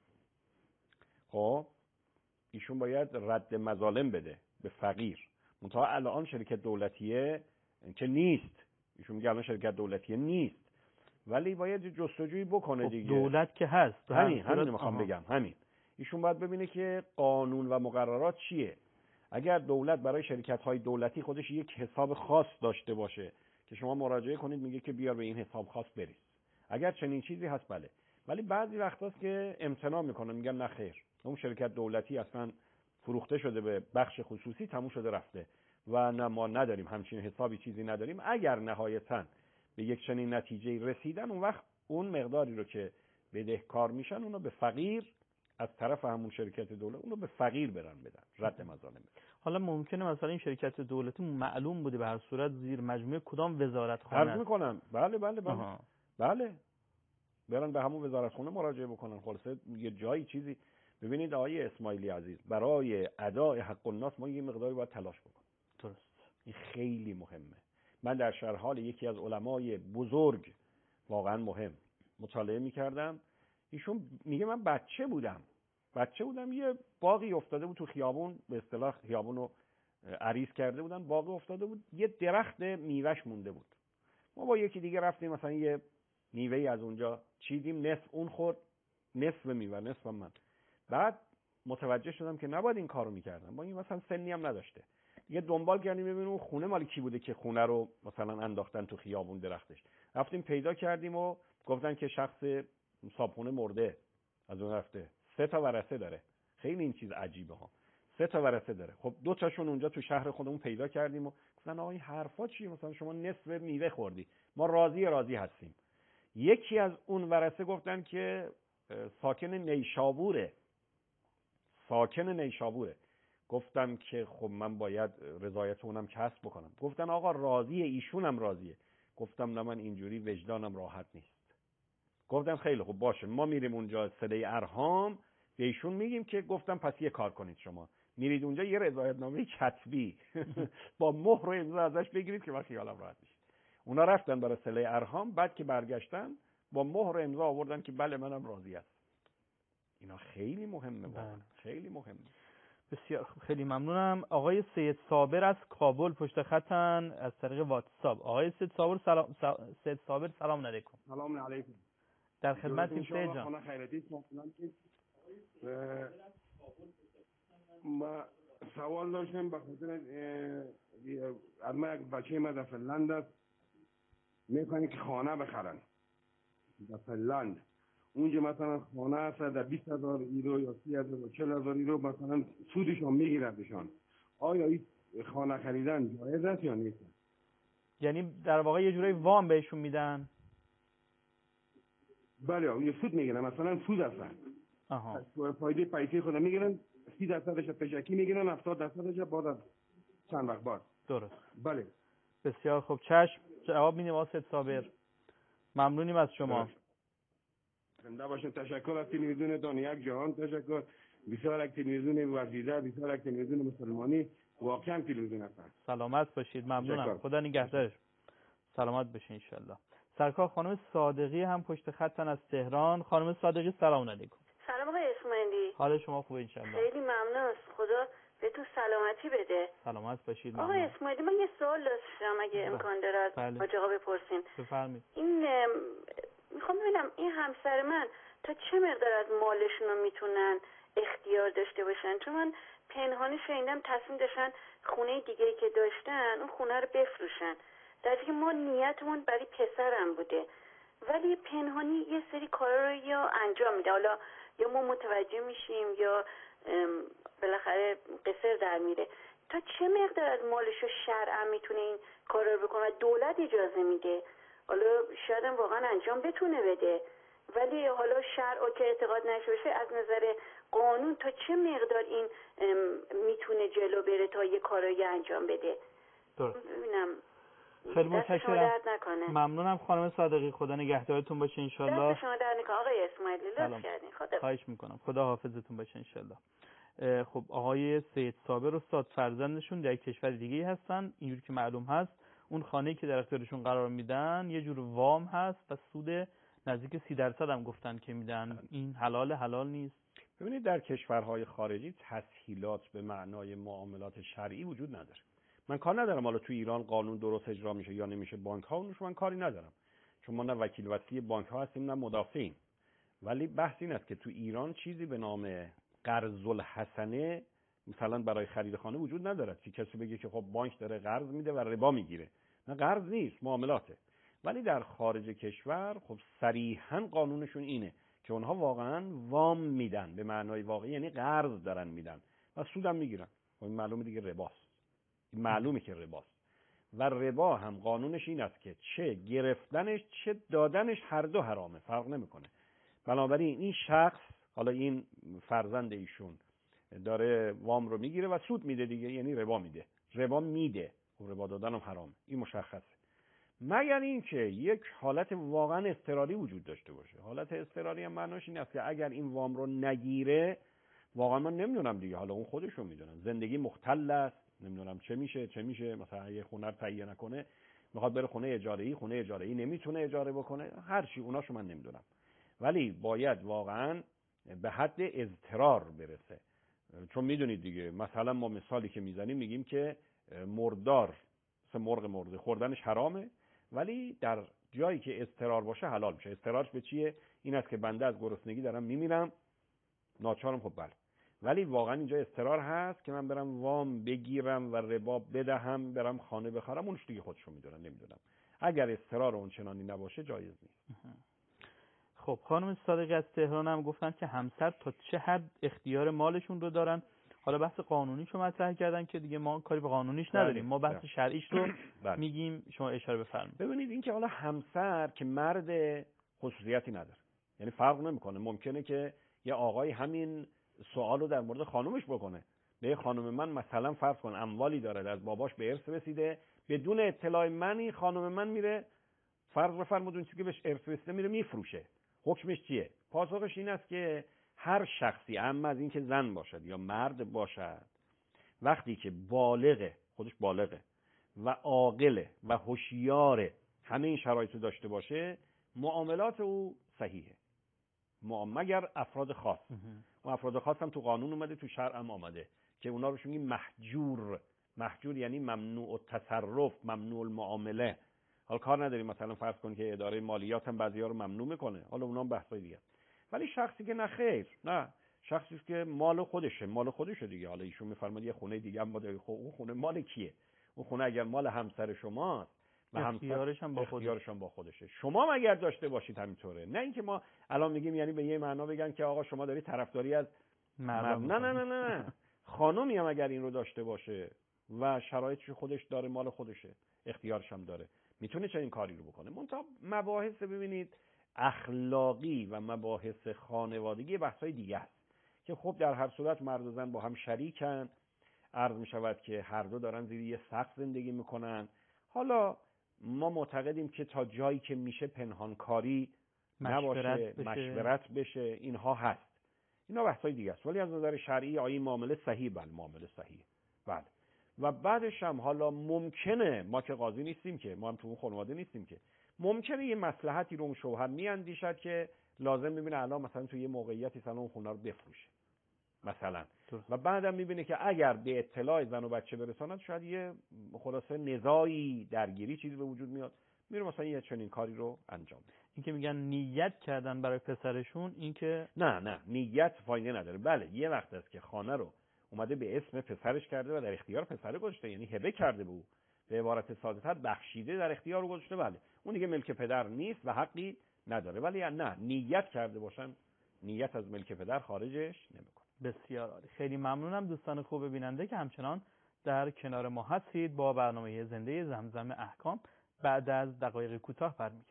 خب ایشون باید رد مظالم بده به فقیر. منتها الان شرکت دولتیه که نیست، ایشون میگه الان شرکت دولتیه نیست، ولی باید جستجویی بکنه خب دیگه. دولت که هست. همین همین میخوام بگم. همین ایشون باید ببینه که قانون و مقررات چیه. اگر دولت برای شرکت‌های دولتی خودش یک حساب خاص داشته باشه که شما مراجعه کنید میگه که بیار به این حساب خاص بریز، اگر چنین چیزی هست بله. ولی بعضی وقتاست که امتناع میکنن، میگن نه خیر، اون شرکت دولتی اصلا فروخته شده به بخش خصوصی، تموم شده رفته و نه ما نداریم همچین حسابی، چیزی نداریم. اگر نهایتاً به یک چنین نتیجه رسیدن، اون وقت اون مقداری رو که بدهکار میشن اونو به فقیر از طرف همون شرکت دولت اونو به فقیر برن بدن، رد مظالم بدن. حالا ممکنه مثلا این شرکت دولتی معلوم بوده به هر صورت زیر مجموعه کدام وزارتخانه است. عرض میکنم بله بله بله آها. بله برن به همون وزارتخانه مراجعه بکنن. خلاصه یه جایی چیزی. ببینید آقای اسماعیلی عزیز، برای اداء حق الناس ما یه مقداری باید تلاش بکنیم. درست. این خیلی مهمه. من در شرح حال یکی از علمای بزرگ واقعا مهم مطالعه میکردم. ایشون میگه من بچه بودم بچه بودم یه باغی افتاده بود تو خیابون، به اصطلاح خیابونو عریض کرده بودن، باغ افتاده بود، یه درخت میوه‌اش مونده بود. ما با یکی دیگه رفتیم مثلا یه میوه‌ای از اونجا چیدیم، نصف اون خورد، نصف میوه، نصف من. بعد متوجه شدم که نباید این کارو میکردم، با این مثلا سنی هم نداشته. دیگه دنبال کردیم ببینیم اون خونه مال کی بوده که خونه رو مثلا انداختن تو خیابون درختش. رفتیم پیدا کردیم و گفتن که شخص صابخونه مرده از اون رفته، سه تا ورثه داره. خیلی این چیز عجیبه ها، سه تا ورثه داره. خب دو تاشون اونجا تو شهر خودمون پیدا کردیم و گفتن آقا این حرفا چیه؟ مثلا شما نصف میوه خوردی، ما راضی راضی هستیم. یکی از اون ورثه گفتن که ساکن نیشابوره، ساکن نیشابوره. گفتم که خب من باید رضایت اونم کسب بکنم. گفتن آقا راضیه، ایشونم راضیه. گفتم نه من اینجوری وجدانم راحت نیست. گفتم خیلی خوب باشه، ما میریم اونجا صله ارهام به ایشون میگیم که گفتم پس یه کار کنید، شما میرید اونجا یه رضایتنامه کتبی با مهر و امضا ازش بگیرید که من خیالم راحت میشه. اونا رفتن برای صله ارهام، بعد که برگشتن با مهر و امضا آوردن که بله منم راضی هستم. اینا خیلی مهمه، واقعا خیلی مهمه. بسیار خوب، خیلی ممنونم. آقای سید صابر از کابل پشت خطن از طریق واتساپ. آقای سید صابر سلام سید صابر سلام علیکم. سلام علیکم. در خدمتیم سید جان. خانه خیرتی ما سوال داشتم به خاطر از ما یک بچه ما در فنلند است، میخوان که خانه بخرن در فنلند. اونجا مثلا خانه هست در بیست هزار یورو یا سی هزار یا چهل هزار یورو مثلا سودشان میگیردشان. آیا این خانه خریدن جایز است یا نیست؟ یعنی در واقع یه جورایی وام بهشون میدن؟ بله یه سود میگیرن، مثلا سود هستن. آها. فایده پیسه خود میگیرن، سی درصدش پیشکی میگیرن، هفتاد درصدش بعد از چند وقت بعد. درست. بله. بسیار خوب، چشم جواب میدیم واسه صابر. ممنونیم از شما. زنده باشین. تشکر از تلویزیون دان یک جهان. تشکر بسیار یک تلویزیون وزیده، بسیار یک تلویزیون مسلمانی، واقعا تلویزیون هستن. سلامت باشید. ممنونم. خدا نگهدارش. سلامت باشین ان شاء الله. سرکار خانم صادقی هم پشت خطن از تهران. خانم صادقی سلام علیکم. سلام آقای اسماعیلی. حال شما خوبه ان شاء الله؟ خیلی ممنون. خدا بهتون سلامتی بده. سلامت باشید. ممنون. آقای اسماعیلی من یه سوال داشتم اگه امکان داره از بله. حاج آقا بپرسین. بفرمایید. این میخوام ببینم این همسر من تا چه مقدار از مالشون رو میتونن اختیار داشته باشن؟ چون من پنهانی شنیدم تصمیم داشتن خونه دیگه‌ای که داشتن اون خونه رو بفروشن، در حالی که ما نیتمون برای پسرم بوده، ولی پنهانی یه سری کارا رو یا انجام میده، حالا یا ما متوجه میشیم یا بالاخره قصر در میره. تا چه مقدار از مالش رو شرعا میتونه این کارا رو بکنه؟ دولت اجازه میده، حالا شاید هم واقعا انجام بتونه بده، ولی حالا شرع که اعتقاد نشه بشه از نظر قانون تا چه مقدار این میتونه جلو بره تا یه کارایی انجام بده؟ درست. ببینم. خیلی متشکرم. ممنونم خانم صادقی. خدا نگهدارتون باشه ان شاء الله. دست شما در نکنه آقای اسماعیلی. لطف کردین. خدا خواهش میکنم. خدا حافظتون باشه ان شاء الله. خب آقای سید صابر استاد فرزندشون در یک کشور دیگه هستن، اینجوری که معلوم هست اون خانه‌ای که در اختیارشون قرار میدن یه جور وام هست و سود نزدیک سی درصد هم گفتن که میدن. این حلال حلال نیست؟ ببینید در کشورهای خارجی تسهیلات به معنای معاملات شرعی وجود نداره. من کار ندارم حالا تو ایران قانون درست اجرا میشه یا نمیشه، بانک ها اونش من کاری ندارم، چون ما نه وکیل وصی بانک ها هستیم نه مدافعیم. ولی بحث این است که تو ایران چیزی به نام قرض الحسنه مثلا برای خرید خانه وجود نداره که کسی بگه که خب بانک داره قرض میده و ربا میگیره. نه، قرض نیست، معاملاته. ولی در خارج کشور خب صریحا قانونشون اینه که اونها واقعا وام میدن، به معنای واقعی یعنی قرض دارن میدن و سودم میگیرن. خب این معلومه دیگه رباست، معلومه که رباست. و ربا هم قانونش این است که چه گرفتنش چه دادنش هر دو حرامه، فرق نمیکنه. بنابراین این شخص، حالا این فرزند ایشون داره وام رو میگیره و سود میده دیگه، یعنی ربا میده، ربا میده و ربا دادن هم حرامه، این مشخصه. مگر اینکه یک حالت واقعا اضطراری وجود داشته باشه. حالت اضطراری هم معناش این است که اگر این وام رو نگیره، واقعا من نمیدونم دیگه، حالا اون خودشون میدونن، زندگی مختل است، نمیدونم چه میشه چه میشه مثلا یه خونه رو تهیه نکنه، میخواد بره خونه اجاره‌ای، خونه اجاره‌ای نمیتونه اجاره بکنه، هر چی اوناشو من نمیدونم. ولی باید واقعا به حد اضطرار برسه. چون میدونید دیگه، مثلا ما مثالی که میزنیم میگیم که مردار مثل مرغ مرده خوردنش حرامه، ولی در جایی که اضطرار باشه حلال میشه. اضطرارش به چیه؟ این است که بنده از گرسنگی دارم میمیرم، ناچارم، خب بله، ولی واقعا اینجا اضطرار هست که من برم وام بگیرم و ربا بدهم، برم خانه بخرم، اونش دیگه خودشون میدونن، نمیدونم. اگر اضطرار اون چنانی نباشه جایز نیست. خب خانم صادقی از تهران هم گفتن که همسر تا چه حد اختیار مالشون رو دارن. حالا بحث قانونیش رو مطرح کردن که دیگه ما کاری به قانونیش نداریم، ما بحث شرعیش رو میگیم، شما اشاره بفرمایید. ببینید این که حالا همسر که مرد خصوصیتی نداره، یعنی فرق نمیکنه. ممکنه که یه آقای همین سوال رو در مورد خانومش بکنه، به خانم من مثلا فرض کن اموالی داره از باباش به ارث رسیده، بدون اطلاع منی خانم من میره فرض بفرمایید اون چیزی که بهش ارث رسیده میره میفروشه، حکمش چیه؟ پاسخش این است که هر شخصی، اما از این که زن باشد یا مرد باشد، وقتی که بالغه، خودش بالغه و عاقله و هوشیاره، همه این شرایط رو داشته باشه، معاملات او صحیحه، مگر افراد خاص. اون افراد خاص هم تو قانون اومده، تو شرع هم آمده که اونا روش میگیم محجور. محجور یعنی ممنوع التصرف، ممنوع المعامله. حالا کار نداریم مثلا فرض کن که اداره مالیات هم بعضیا رو ممنوع میکنه، حالا اونا هم بحثای دیگه. ولی شخصی که نه خیر، نه شخصی که مال خودشه، مال خودشه دیگه. حالا ایشون میفرماد یه خونه دیگه هم باشه، خب اون خونه مال کیه؟ اون خونه اگر مال همسر شماست و اختیارش هم با خودش. اختیارش هم با خودشه، شما مگر داشته باشید همینطوره. نه اینکه ما الان میگیم یعنی به یه معنا بگن که آقا شما داری طرفداری از مردم. نه نه نه نه, نه. خانومی هم اگر این رو داشته باشه و شرایطش خودش داره، مال خودشه، اختیارش هم داره، میتونه چنین کاری رو بکنه. منتها مباحث ببینید اخلاقی و مباحث خانوادگی بحثای دیگه است که خب در هر صورت مرد و زن با هم شریکن، عرض می شود که هر دو دارن زیر یه سقف زندگی میکنن. حالا ما معتقدیم که تا جایی که میشه پنهانکاری نباشه، مشورت بشه. مشورت بشه، اینها هست، اینا بحثای دیگه است. ولی از نظر شرعی آیه معامله صحیح، بله معامله صحیح، بله. و بعدش هم حالا ممکنه، ما که قاضی نیستیم که، ما هم تو اون خانواده نیستیم که، ممکنه یه مصلحتی رو اون شوهر میاندیشد که لازم میبینه الان مثلا تو یه موقعیتی مثلا اون خونه رو بفروشه مثلا، و بعدم میبینه که اگر به اطلاع زن و بچه برساند شاید یه خلاصه نزاعی، درگیری، چیزی به وجود میاد، میره مثلا یه چنین کاری رو انجام بده. این که میگن نیت کردن برای پسرشون، این که نه نه نیت فایده نداره. بله یه وقت است که خانه رو اومده به اسم پسرش کرده و در اختیار پسر گذاشته، یعنی هبه کرده به او، به عبارت ساده‌تر بخشیده، در اختیار او گذاشته، بله اون دیگه ملک پدر نیست و حقی نداره. ولی نه نیت کرده باشن، نیت از ملک پدر خارجش نمیکنه. بسیار عالی، خیلی ممنونم دوستان خوب بیننده که همچنان در کنار ما هستید با برنامه زنده زمزم احکام. بعد از دقایق کوتاه برمیگردیم.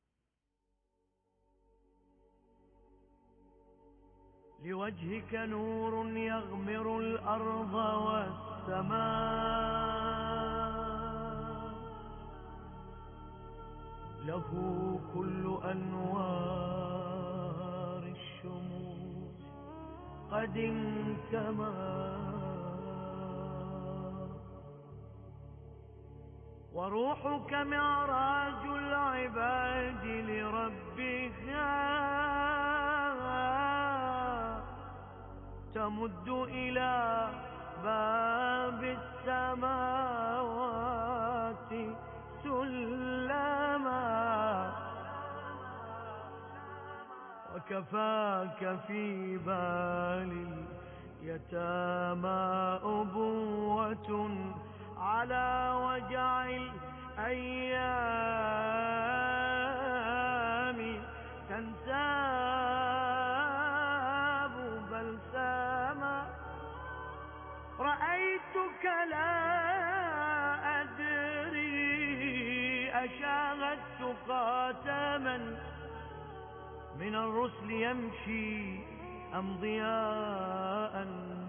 لوجهك نور يغمر الأرض والسماء له كل أنوار الشموس قد انكمى وروحك معراج العباد لربها تمد إلى باب السماوات سلما وكفاك في بال اليتامى أبوة على وجع الأيام تنساب بلساما رأيتك لا أدري أشاهدت خاتما من الرسل يمشي أم ضياء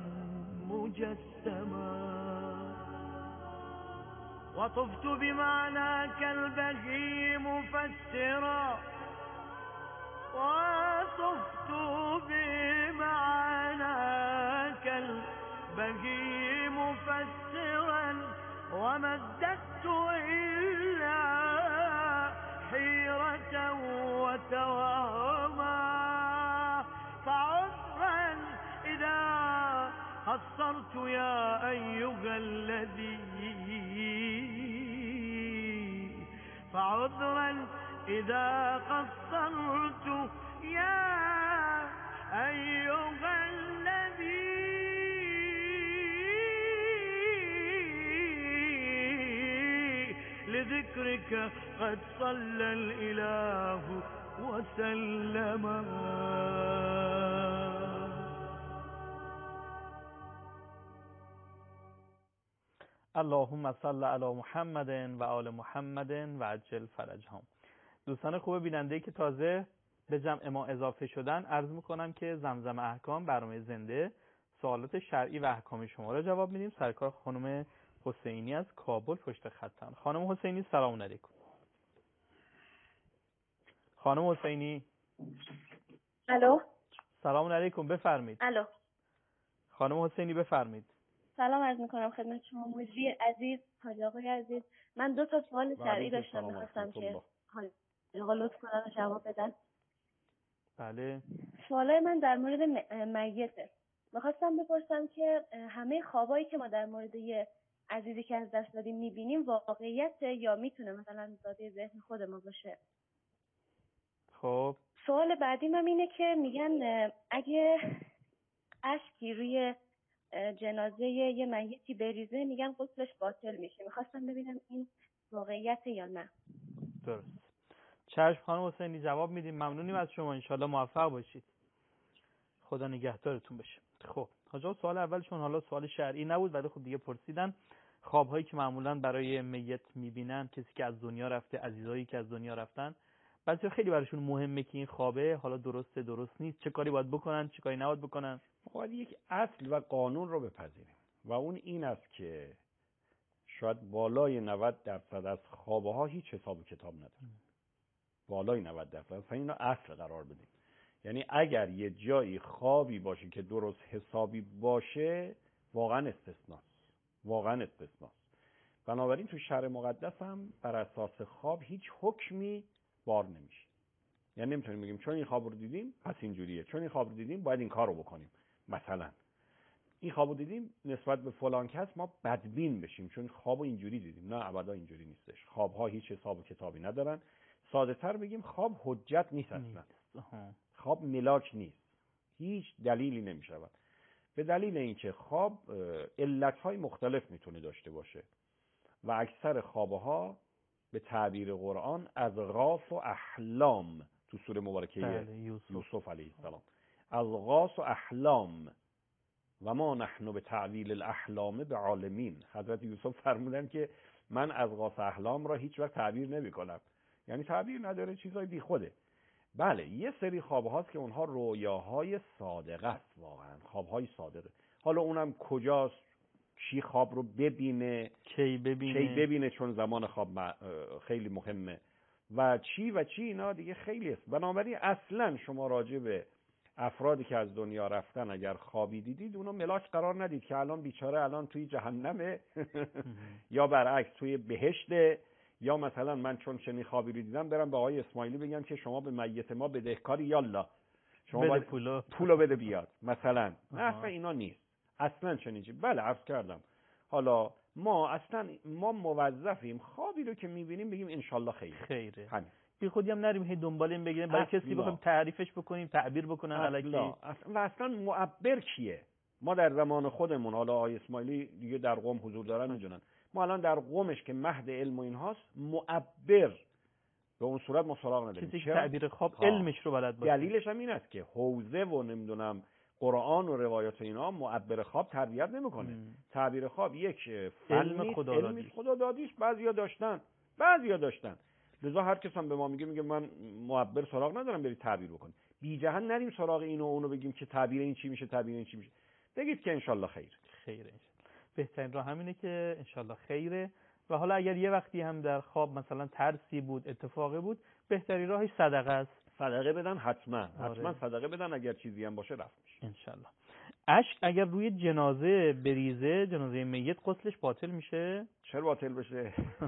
مجسما وطفت بمعناك البهي مفسرا وطفت بمعناك البهي مفسرا وما ازددت إلا حيرة وتوهما فعذرا إذا قصرت يا أيها الذي فعذرا إذا قصرت يا أيها الذي لذكرك قد صلى الإله وسلم. اللهم صل علی محمد و آل محمد و عجل فرجهم. دوستان خوب بیننده که تازه به جمع ما اضافه شدن، عرض میکنم که زمزم احکام برنامه زنده سوالات شرعی و احکامی شما را جواب میدیم. سرکار خانم حسینی از کابل پشت خطن. خانم حسینی سلام علیکم. خانم حسینی الو سلام علیکم، بفرمایید. الو خانم حسینی بفرمایید. سلام عرض میکنم خدمت شما مجری عزیز، حاج آقای عزیز. من دو تا سوال شرعی داشتم، میخواستم که حاج آقا لطف کنن و جواب بدن. بله. سوالای من در مورد میته. میخواستم بپرسم که همه خوابایی که ما در مورد یه عزیزی که از دست دادیم میبینیم واقعیت یا میتونه مثلا زاده ذهن خود ما باشه؟ خب سوال بعدیم هم اینه که میگن اگه اشکی روی جنازه یه میتی بریزه میگن غسلش باطل میشه. میخواستم ببینم این واقعیت یا نه. درست. چشم خانم حسینی جواب میدیم. ممنونیم از شما، انشالله موفق باشید. خدا نگهدارتون بشه. خب حاجا سوال اولشون حالا سوال شرعی نبود ولی خب دیگه پرسیدن. خوابهایی که معمولا برای میت میبینن، کسی که از دنیا رفته، عزیزایی که از دنیا رفتن، بعضی خیلی براشون مهمه که این خوابه حالا درسته درست نیست، چه کاری باید بکنن، چه کاری نباید بکنن. باید یک اصل و قانون رو بپذیریم و اون این است که شاید بالای نود درصد از خوابه ها هیچ حساب و کتاب نداره. بالای نود درصد. اصلا اینو اصل قرار بدیم. یعنی اگر یه جایی خوابی باشه که درست حسابی باشه، واقعا استثناست. واقعا استثناست. بنابراین تو شرع مقدس هم بر اساس خواب هیچ حکمی بار نمیشه. یعنی نمیتونیم بگیم چون این خواب رو دیدیم پس اینجوریه، چون این خواب رو دیدیم باید این کار رو بکنیم. مثلا این خواب رو دیدیم نسبت به فلان کس ما بدبین بشیم چون خواب رو اینجوری دیدیم. نه، ابدا اینجوری نیستش. خواب ها هیچ حساب و کتابی ندارن. ساده تر بگیم خواب حجت نیست اصلا. خواب ملاک نیست. هیچ دلیلی نمیشود. به دلیل اینکه خواب علتهای مختلف میتونه داشته باشه و اکثر خوابها به تعبیر قرآن اضغاث و احلام تو سوره مبارکه یوسف. یوسف علیه السلام، اضغاث و احلام و ما نحن به تعویل الاحلام به عالمین. حضرت یوسف فرمودن که من اضغاث احلام را هیچ وقت تعبیر نمی کنم. یعنی تعبیر نداره، چیزای بی خوده. بله، یه سری خواب هاست که اونها رویاهای صادقه است. واقعا خوابهای صادقه. حالا اونم کجاست، کی خواب رو ببینه، کی ببینه کی ببینه چون زمان خواب خیلی مهمه و چی و چی، اینا دیگه خیلی است. بنابراین اصلا شما راجع به افرادی که از دنیا رفتن اگر خوابی دیدید اونو ملاک قرار ندید که الان بیچاره الان توی جهنمه یا برعکس توی بهشته، یا مثلا من چون چنین خوابی رو دیدم برم به آقای اسماعیلی بگم که شما به میت ما بدهکاری، یالا شما بده باید پولو پولو بده بیاد مثلا. نه اصلا اینا نیست. اصلا چنین چیزی. بله عرض کردم. حالا ما اصلا ما موظفیم خوابی رو که میبینیم بگیم انشالله خیره. خیره. همین. بی خودی هم نریم هی دنبال این بگیریم برای کسی بخوایم تعریفش بکنیم، تعبیر بکنن الکی. اصلا و اصلا معبر کیه؟ ما در زمان خودمون، حالا آقای اسماعیلی دیگه در قم حضور دارن میدونن، ما الان در قمش که مهد علم و اینهاست معبر به اون صورت ما سراغ نداریم. کسی که تعبیر خواب علمش رو بلد باشه. دلیلش هم این است که حوزه و نمیدونم قرآن و روایات اینا معبر خواب تربیت نمیکنه. تعبیر خواب یک علم خدادادی خدادادیش بعضیا داشتن بعضیا داشتن لذا هر کس هم به ما میگه میگه من معبر سراغ ندارم برید تعبیر بکنید. بی جهت نریم سراغ اینو و اونو بگیم که تعبیر این چی میشه، تعبیر این چی میشه. بگید که انشالله خیر. خیره. بهترین راه همینه که انشالله خیره. و حالا اگر یه وقتی هم در خواب مثلا ترسی بود، اتفاقی بود، بهترین راهش صدقه است. صدقه بدن حتما. آره. حتما صدقه بدن، اگر چیزی هم باشه رفت میشه انشالله. اشک اگر روی جنازه بریزه، جنازه میت، غسلش باطل میشه؟ چرا باطل بشه؟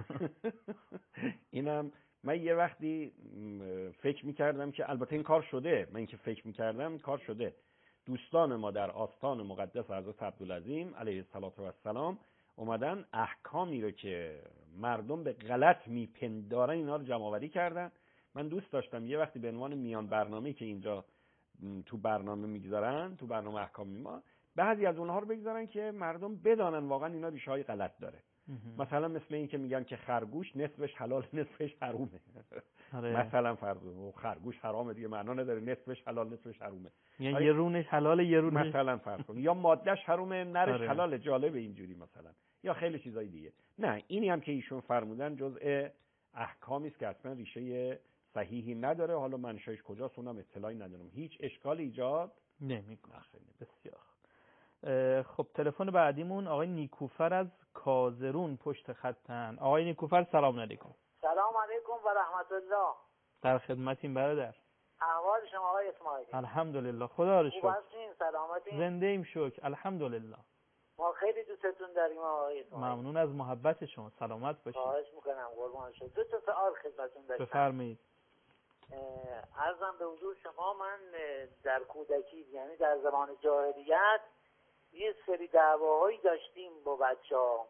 اینم من یه وقتی فکر میکردم که البته این کار شده، من اینکه فکر میکردم کار شده. دوستان ما در آستان مقدس حضرت عبدالعظیم علیه السلام اومدن احکامی رو که مردم به غلط میپندارن اینا رو جمع آوری کردن. من دوست داشتم یه وقتی به عنوان میان برنامه‌ای که اینجا تو برنامه میگذارن، تو برنامه احکام ما، بعضی از اونها رو بگذارن که مردم بدانن واقعا اینا ریشه های غلط داره. مثلا مثل این که میگن که خرگوش نصفش حلال نصفش حرومه. مثلا فرض خرگوش حرامه دیگه، معنا نداره نصفش حلال نصفش حرومه. یعنی یه رونش حلاله یه رونش مثلا فرض کن یا مادهش حرومه نرش حلاله. جالبه اینجوری مثلا، یا خیلی چیزای دیگه. نه، اینی هم که ایشون فرمودن جزء احکامی است که اصلا ریشه صحیحی نداره. حالا منشأش کجاست اونم اطلاعی ندارم. هیچ اشکالی ایجاد نمیکنه. بسیار خب. تلفن بعدیمون آقای نیکوفر از کازرون پشت خطن. آقای نیکوفر سلام علیکم. سلام علیکم و رحمت الله. در خدمتیم برادر. احوال شما آقای اسماعیلی؟ الحمدلله، خدا رو شکر. خوب هستین؟ سلامتین؟ زنده ایم شکر، الحمدلله. ما خیلی دوستتون داریم آقای اسماعیلی. ممنون از محبت شما. سلامت باشید. خواهش میکنم، قربان شما. دو تا سوال خدمتتون داشتم. بفرمایید. عرضم به حضور شما، من در کودکی یعنی در زمان جاهلیت یه سری دعواهایی داشتیم با بچه‌ها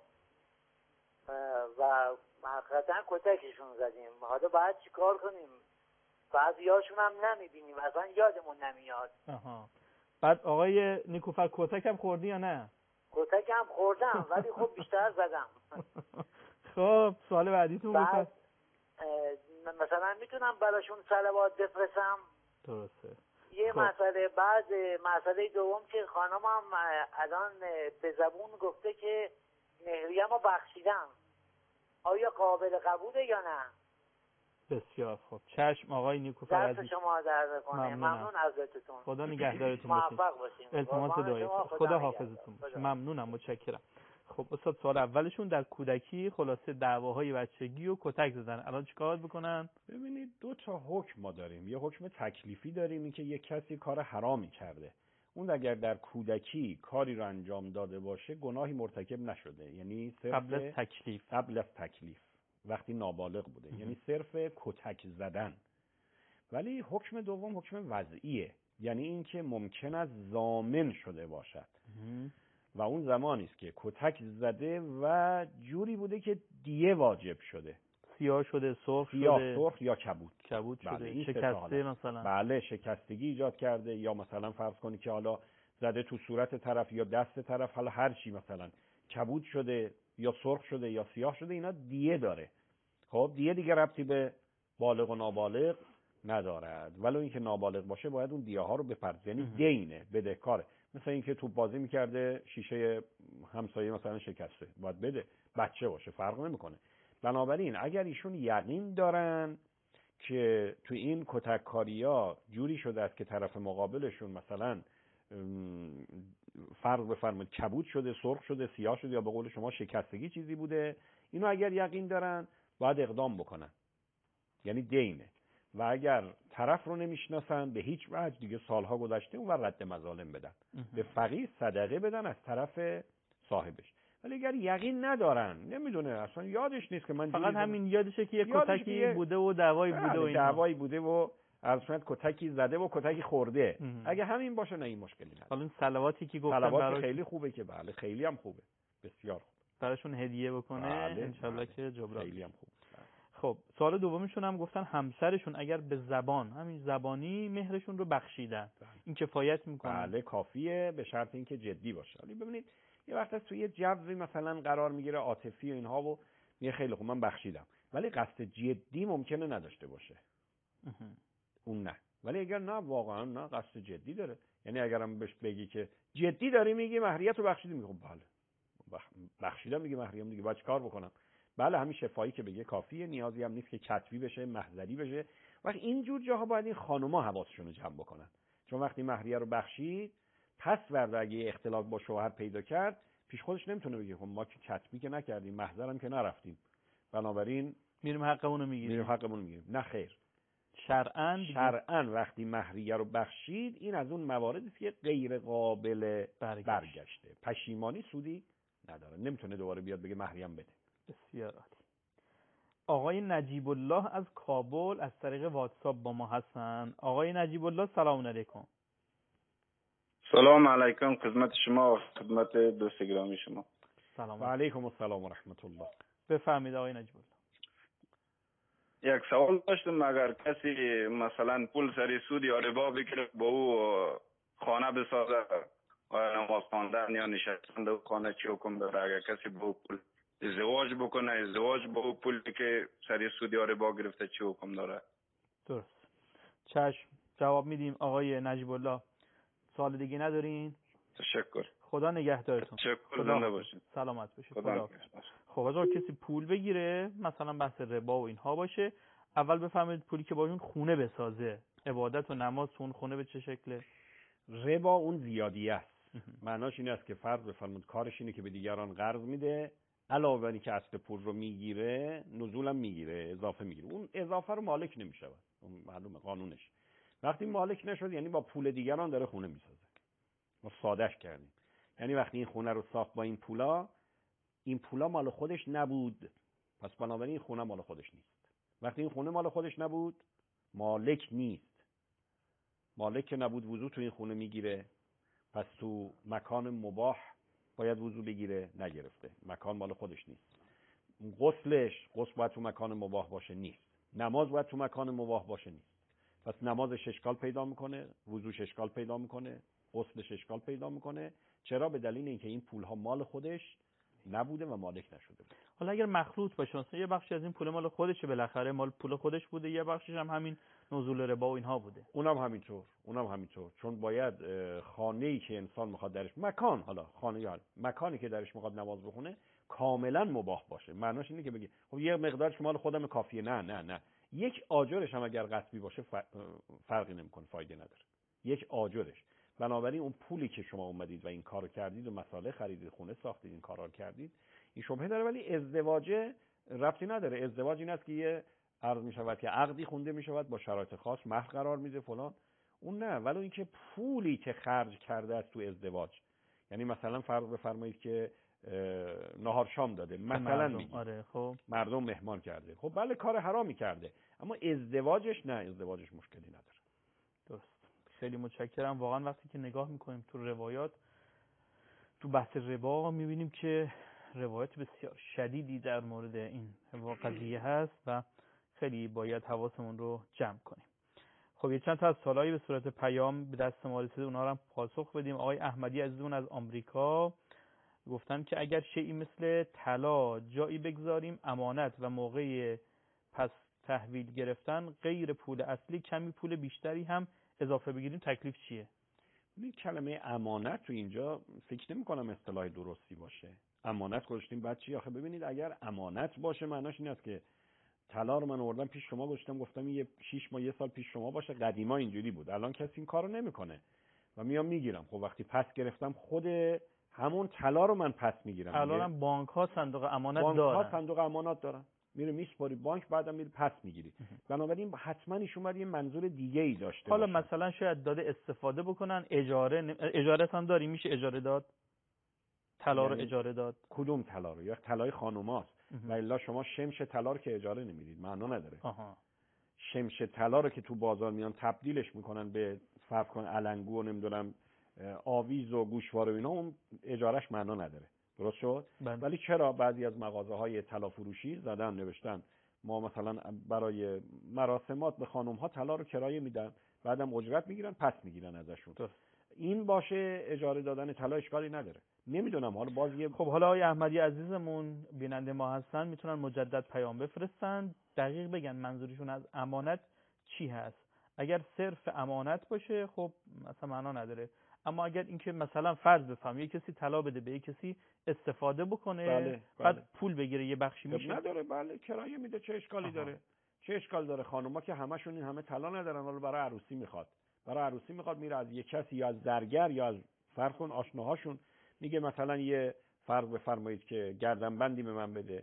و حقیقتا کتکشون زدیم. حالا باید چی کار کنیم؟ بعضیاشون هم نمیبینیم، اصلا یادمون نمیاد. آها. بعد آقای نیکوفر کتک هم خوردی یا نه؟ کتک هم خوردم ولی خب بیشتر زدم. خب سوال بعدیتون بعد مثلا میتونم براشون صلوات بفرستم؟ درسته. یه خب. مسئله. بعد مسئله دوم که خانمم الان به زبون گفته که مهریم رو بخشیدم، آیا قابل قبوله یا نه؟ بسیار خوب. چشم آقای نیکوفر عزیز. دست شما درد کنه. ممنون ازتون. خدا نگهدارتون باشید. موفق باشین. التماس دعای خدا, خدا حافظتون باشه. ممنونم، متشکرم. خب استاد، سوال اولشون در کودکی خلاصه دعواهای بچگی و کتک زدن، الان چیکار بکنن؟ ببینید دو تا حکم ما داریم. یه حکم تکلیفی داریم، این که یک کسی کار حرامی کرده، اون اگر در کودکی کاری رو انجام داده باشه گناهی مرتکب نشده، یعنی صرف قبل از تکلیف قبل از تکلیف وقتی نابالغ بوده ام. یعنی صرف کتک زدن. ولی حکم دوم حکم وضعیه، یعنی این که ممکن است ضامن شده باشد ام. و اون زمانی است که کتک زده و جوری بوده که دیه واجب شده، سیاه شده، سرخ سیاه شده، سرخ یا کبود کبود شده، بله، شکسته مثلا. بله، شکستگی ایجاد کرده، یا مثلا فرض کنی که حالا زده تو صورت طرف یا دست طرف، حالا هر چی، مثلا کبود شده یا سرخ شده یا سیاه شده، اینا دیه داره. خب دیه دیگه ربطی به بالغ و نابالغ ندارد، ولو اینکه نابالغ باشه باید اون دیه ها رو بپردازه، یعنی دینه، بدهکاره. مثلا اینکه توپ بازی میکرده شیشه همسایه مثلا شکسته، باید بده. بچه باشه فرق نمیکنه. بنابراین اگر ایشون یقین دارن که تو این کتککاری‌ها جوری شده است که طرف مقابلشون مثلا فرض بفرمایید کبود شده، سرخ شده، سیاه شده، یا به قول شما شکستگی چیزی بوده، اینو اگر یقین دارن باید اقدام بکنن، یعنی دینه. و اگر طرف رو نمیشناسن به هیچ وجه، دیگه سالها گذشته، اون رد مظالم بدن، به فقیر صدقه بدن از طرف صاحبش. ولی اگر یقین ندارن، نمیدونه، اصلا یادش نیست که من فقط همین یادشه که یه کتکی بوده و دعوایی بوده و اینا، دعوایی بوده و اصلا کتکی زده و کتکی خورده، اگه همین باشه نه این مشکلی نداره. حالا این صلواتی که گفتن صلوات براش خیلی خوبه که بله، خیلی هم خوبه، بسیار خوب، براشون هدیه بکنه بله، انشالله بله. که جبران خیلی هم خوب. خب سوال دومشون هم گفتن همسرشون اگر به زبان، همین زبانی، مهرشون رو بخشیدن، این کفایت میکنه؟ بله کافیه، به شرط اینکه جدی باشه. ولی ببینید یه وقت از توی یه جوی مثلا قرار میگیره عاطفی و اینها و میگه خیلی خوب من بخشیدم، ولی قصد جدی ممکنه نداشته باشه، اون نه. ولی اگر نه واقعا نه قصد جدی داره، یعنی اگرم بهش بگی که جدی داری میگی مهریت رو بخشیدی، میگه بله بخشیدم دیگه مهریم دیگه، باید کار بکنم؟ بله همین شفایی که بگه کافیه، نیازی هم نیست که کتبی بشه، محضری بشه. وقتی اینجور جاها باید این خانوما حواسشون رو جمع بکنن، چون وقتی مهریه رو بخشید پس ورده اگه اختلاف با شوهر پیدا کرد، پیش خودش نمیتونه بگه خب ما که کتبی که نکردیم، محضرم که نرفتیم، بنابراین میریم حقمون رو میگیریم. میریم حقمون رو میگیریم. نه خیر، شرعاً شرعاً وقتی مهریه رو بخشید این از اون مواردی است که غیر قابل برگشت. برگشته، پشیمانی سودی نداره، نمیتونه دوباره بیاد بگه مهریم بده. بسیار عالی. آقای نجیب الله از کابل از طریق واتساپ با ما هستن. آقای نجیب الله سلام علیکم. سلام علیکم، خدمت شما و خدمت دوست گرامی شما. سلام. و علیکم السلام و رحمت الله. بفرمایید آقای نجیب الله. یک سوال داشتم، اگر کسی مثلا پول سری سود یا ربا بگیره با او خانه بسازه، آیا نماز خواندن یا نشستن در خانه چی حکم داره؟ اگر کسی با او پول ازدواج بکنه، ازدواج با او پول که سری سود یا ربا گرفته چی حکم داره؟ درست. چشم، جواب میدیم آقای نجیب الله. سوال دیگه ندارین؟ تشکر. خدا نگهدارتون. تشکر، زنده باشید. سلامت باشید. خدا. خب اگر کسی پول بگیره، مثلا بحث ربا و اینها باشه، اول بفهمید پولی که با اون خونه بسازه، عبادت و نماز اون خونه به چه شکله؟ ربا اون زیادی است. معناش این است که فرض بفرمایید کارش اینه که به دیگران قرض میده، علاوه بر اینکه اصل پول رو میگیره، نزول هم میگیره، اضافه میگیره. اون اضافه رو مالک نمیشه. اون معلومه قانونش. وقتی مالک نشد یعنی با پول دیگران داره خونه میسازه. ما سادهش کردیم. یعنی وقتی این خونه رو ساخت با این پولا، این پولا مال خودش نبود، پس بنابراین این خونه مال خودش نیست. وقتی این خونه مال خودش نبود، مالک نیست. مالک که نبود وضو تو این خونه میگیره، پس تو مکان مباح باید وضو بگیره، نگرفته. مکان مال خودش نیست. غسلش، غسل باید تو مکان مباح باشه، نیست. نماز باید تو مکان مباح باشه، نیست. پس نمازش اشکال پیدا میکنه، وضوش اشکال پیدا میکنه، غسلش اشکال پیدا میکنه. چرا؟ به دلیل اینکه این پولها مال خودش نبوده و مالک نشده بود. حالا اگر مخلوط باشه، مثلا یه بخشی از این پول مال خودشه، بالاخره مال پول خودش بوده، یه بخشش هم همین نزول ربا و اینها بوده، اونم همینطور، اونم همینطور. چون باید خانه‌ای که انسان میخواد درش، مکان، حالا خانه یا مکانی که درش میخواد نماز بخونه کاملا مباح باشه. معناش اینه که بگی خب یه مقدارش مال خودم کافیه. نه نه نه یک آجرش هم اگر غصبی باشه فرقی نمیکنه، فایده نداره. یک آجرش. بنابراین اون پولی که شما اومدید و این کارو کردید و مساله خریدید، خونه ساختید، این کارا رو کردید، این شبهه داره. ولی ازدواج ربطی نداره. ازدواج این است که یه عرض می شود که عقدی خونده می شود با شرایط خاص، مهر قرار میده فلان، اون نه. ولی اینکه پولی که خرج کرده است تو ازدواج، یعنی مثلا فرض بفرمایید که نهار شام داده مثلا، مردم. آره خب مردم مهمان کرده، خب بله کار حرامی کرده، اما ازدواجش نه، ازدواجش مشکلی نداره. درست. خیلی متشکرم. واقعا وقتی که نگاه میکنیم تو روایات، تو بحث ربا میبینیم که روایت بسیار شدیدی در مورد این قضیه هست و خیلی باید حواسمون رو جمع کنیم. خب یه چند تا از سوالایی به صورت پیام به دست ما رسیده، اونها رو هم پاسخ بدیم. آقای احمدی عزیزمون از آمریکا گفتن که اگر شیئی مثل طلا جایی بگذاریم امانت و موقع پس تحویل گرفتن غیر پول اصلی کمی پول بیشتری هم اضافه بگیریم، تکلیف چیه؟ این کلمه امانت تو اینجا فکر نمی کنم اصطلاح درستی باشه. امانت گذاشتیم بعد چی؟ آخه ببینید اگر امانت باشه معناش این است که طلا رو من آوردم پیش شما گذاشتم، گفتم یه شش ماه یه سال پیش شما باشه. قدیما اینجوری بود، الان کسی این کارو نمیکنه و میام میگیرم. خب وقتی پس گرفتم خود همون طلا رو من پس میگیرم. الانم بانک ها صندوق امانت بانک دارن. ها صندوق امانت دارن. میره میسپاری بانک، بعدم میره پس میگیری. بنابراین حتما ایشون باید یه منظور دیگه ای داشته حالا باشه. مثلا شاید داده استفاده بکنن، اجاره ن... اجاره هم داری، میشه اجاره داد طلا رو اجاره داد. کدوم طلا رو؟ یا طلای خانوماست و الا شما شمش طلا رو که اجاره نمیدید، معنا نداره. آها. شمش طلا رو که تو بازار میان تبدیلش میکنن به فرض کن علنگو و نمیدونم آویز و گوشواره و اینا، اون اجارهش معنا نداره. درست شد؟ بند. ولی چرا بعضی از مغازه های طلا فروشی زدن نوشتن ما مثلا برای مراسمات به خانم ها طلا رو کرایه میدن، بعدم اجرت میگیرن، پس میگیرن ازشون. درست. این باشه اجاره دادن طلا اشکالی نداره. نمیدونم حالا باز یه خب حالا آقای احمدی عزیزمون بیننده ما هستن، میتونن مجدد پیام بفرستن، دقیق بگن منظورشون از امانت چی هست. اگر صرف امانت باشه خب مثلا معنا نداره، اما اگر اینکه مثلا فرض بفهم یه کسی طلا بده به یه کسی استفاده بکنه، بله، بعد بله. پول بگیره یه بخشی میشه نداره. بله کرایه میده، چه اشکالی آها. داره؟ چه اشکال داره؟ خانوما که همشون این همه طلا ندارن، ولی برای عروسی میخواد برای عروسی میخواد میره از یه کسی یا از زرگر یا از فرض کن آشناهاشون میگه مثلا یه فرض بفرمایید که گردنبندی به من بده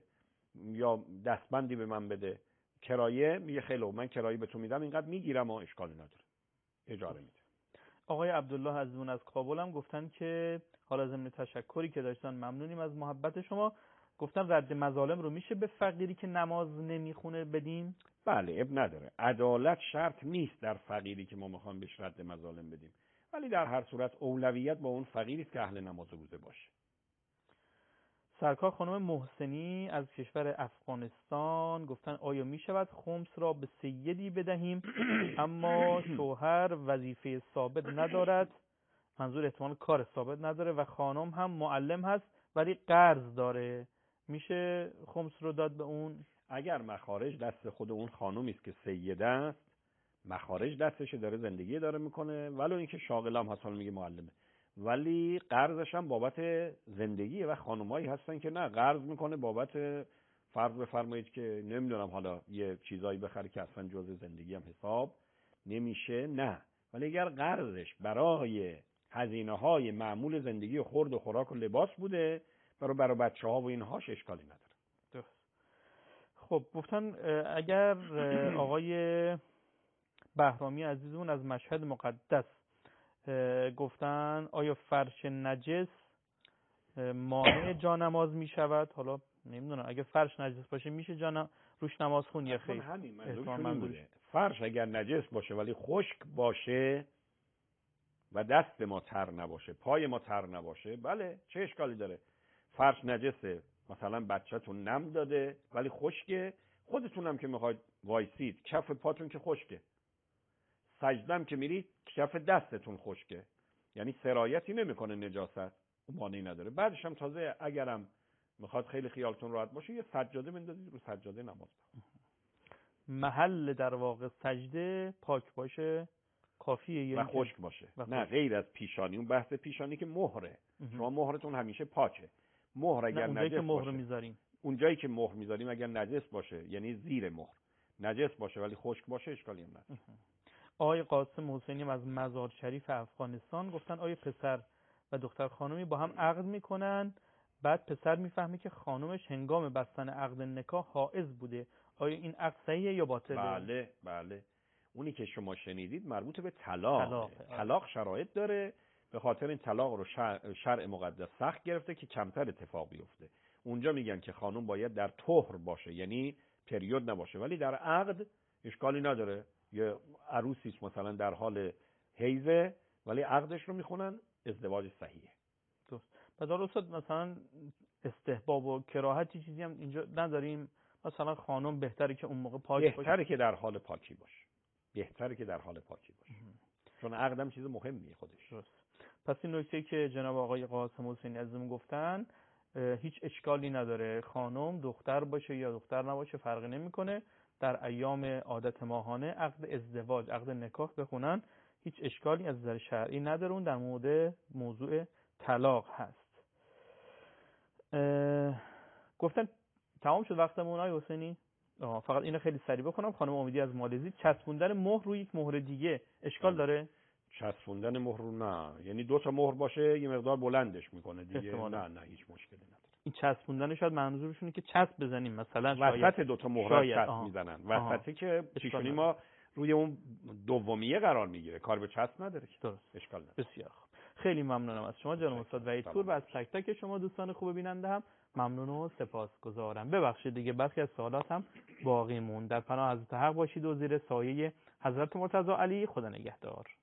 یا دستبندی به من بده، کرایه میگه خیلی من کرایه به تو میدم، اینقدر میگیرم و اشکالی نداره، اجاره میده. آقای عبدالله عزیزمون از کابل هم گفتن که حالا ضمن تشکری که داشتن ممنونیم از محبت شما، گفتن رد مظالم رو میشه به فقیری که نماز نمیخونه بدیم؟ بله اب نداره. عدالت شرط نیست در فقیری که ما میخوام بهش رد مظالم بدیم، ولی در هر صورت اولویت با اون فقیری است که اهل نماز روزه باشه. سرکار خانم محسنی از کشور افغانستان گفتن آیا می شود خمس را به سیدی بدهیم اما شوهر وظیفه ثابت ندارد، منظور احتمال کار ثابت نداره و خانم هم معلم هست ولی قرض داره، میشه خمس رو داد به اون؟ اگر مخارج دست خود اون خانومی است که سیده است، مخارج دستشه، داره زندگی داره میکنه، ولو اینکه شاغل هم هست، میگه معلمه، ولی قرضش هم بابت زندگیه و خانمایی هستن که نه قرض میکنه بابت، فرض بفرمایید که نمیدونم حالا یه چیزایی بخره که اصلا جزء زندگی هم حساب نمیشه، نه، ولی اگر قرضش برای هزینه‌های معمول زندگی و خورد و خوراک و لباس بوده، برای برای بچه‌ها و اینهاش اشکالی نداره. درست. خب گفتن اگر آقای بهرامی عزیزمون از مشهد مقدس گفتن آیا فرش نجس مانع جانماز می شود؟ حالا نمیدونم اگه فرش نجس باشه میشه جان روش نماز خون یا خیر؟ همین منظورش فرش اگر نجس باشه ولی خشک باشه و دست ما تر نباشه، پای ما تر نباشه، بله چه اشکالی داره؟ فرش نجسه، مثلا بچه‌تون نم داده ولی خشکه، خودتون هم که میخواید وایسید کف پاتون که خشکه، سجدم که میرید کف دستتون خشکه، یعنی سرایتی نمیکنه نجاست، اون مانعی نداره. بعدش هم تازه اگرم میخواد خیلی خیالتون راحت باشه یه سجاده بندازید رو سجاده نماز بخونید. محل در واقع سجده پاک باشه کافیه و خشک باشه، نه غیر از پیشانی، اون بحث پیشانی که مهره، شما مهرتون همیشه پاکه، مهر اگر نجس که مهر باشه میذاریم، اون جایی که مهر میذاریم اگر نجس باشه یعنی زیر مهر نجس باشه ولی خشک باشه اشکالی هم نداره. آقای قاسم حسینی از مزار شریف افغانستان گفتن آیا پسر و دختر خانمی با هم عقد میکنن، بعد پسر میفهمه که خانمش هنگام بستن عقد نکاح حائض بوده، آیا این عقد صحیحه یا باطله؟ بله بله، اونی که شما شنیدید مربوط به طلاق. طلاق, طلاق شرایط داره، به خاطر این طلاق رو شرع, شرع مقدس سخت گرفته که کمتر اتفاق بیفته. اونجا میگن که خانم باید در طهر باشه، یعنی پریود نباشه، ولی در عقد اشکالی نداره. یه عروسی است مثلا در حال حیضه ولی عقدش رو میخونن، ازدواج صحیحه. درست. بعد استاد مثلا استحباب و کراهتی چیزی هم اینجا نداریم؟ مثلا خانم بهتره که اون موقع پاک باشه؟ بهتره که در حال پاکی باشه، بهتره که در حال پاکی باشه، چون عقدم چیز مهمیه خودش. درست. پس این نکته که جناب آقای قاسم حسینی عزیزم گفتن هیچ اشکالی نداره، خانم دختر باشه یا دختر نباشه فرقی نمیکنه، در ایام عادت ماهانه عقد ازدواج، عقد نکاح بخونن، هیچ اشکالی از نظر شرعی نداره. اون در مورد موضوع طلاق هست. گفتن تمام شد وقتمون آقای حسینی؟ آها، فقط اینو خیلی سریع بکنم. خانم امیدی از مالزی، چسبوندن مهر روی یک مهر دیگه اشکال داره؟ چسبوندن مهر رو نه، یعنی دو تا مهر باشه یه مقدار بلندش میکنه دیگه، احتمالا. نه نه هیچ مشکلی نداره. این چسبوندن شاید منظورشونه که چسب بزنیم مثلا وسط دو تا مهر چسب میزنن، وسطی که پیشونی ما روی اون دومیه قرار میگیره، کار به چسب نداره. درست، اشکال نداره. بسیار خوب، خیلی ممنونم از شما جناب استاد وحید پور و از تک تک شما دوستان خوب بیننده هم ممنون و سپاسگزارم. ببخشید دیگه برخی از سوالات هم باقی موند. در پناه حضرت حق باشید و زیر سایه حضرت مرتضی علی. خدا نگهدار.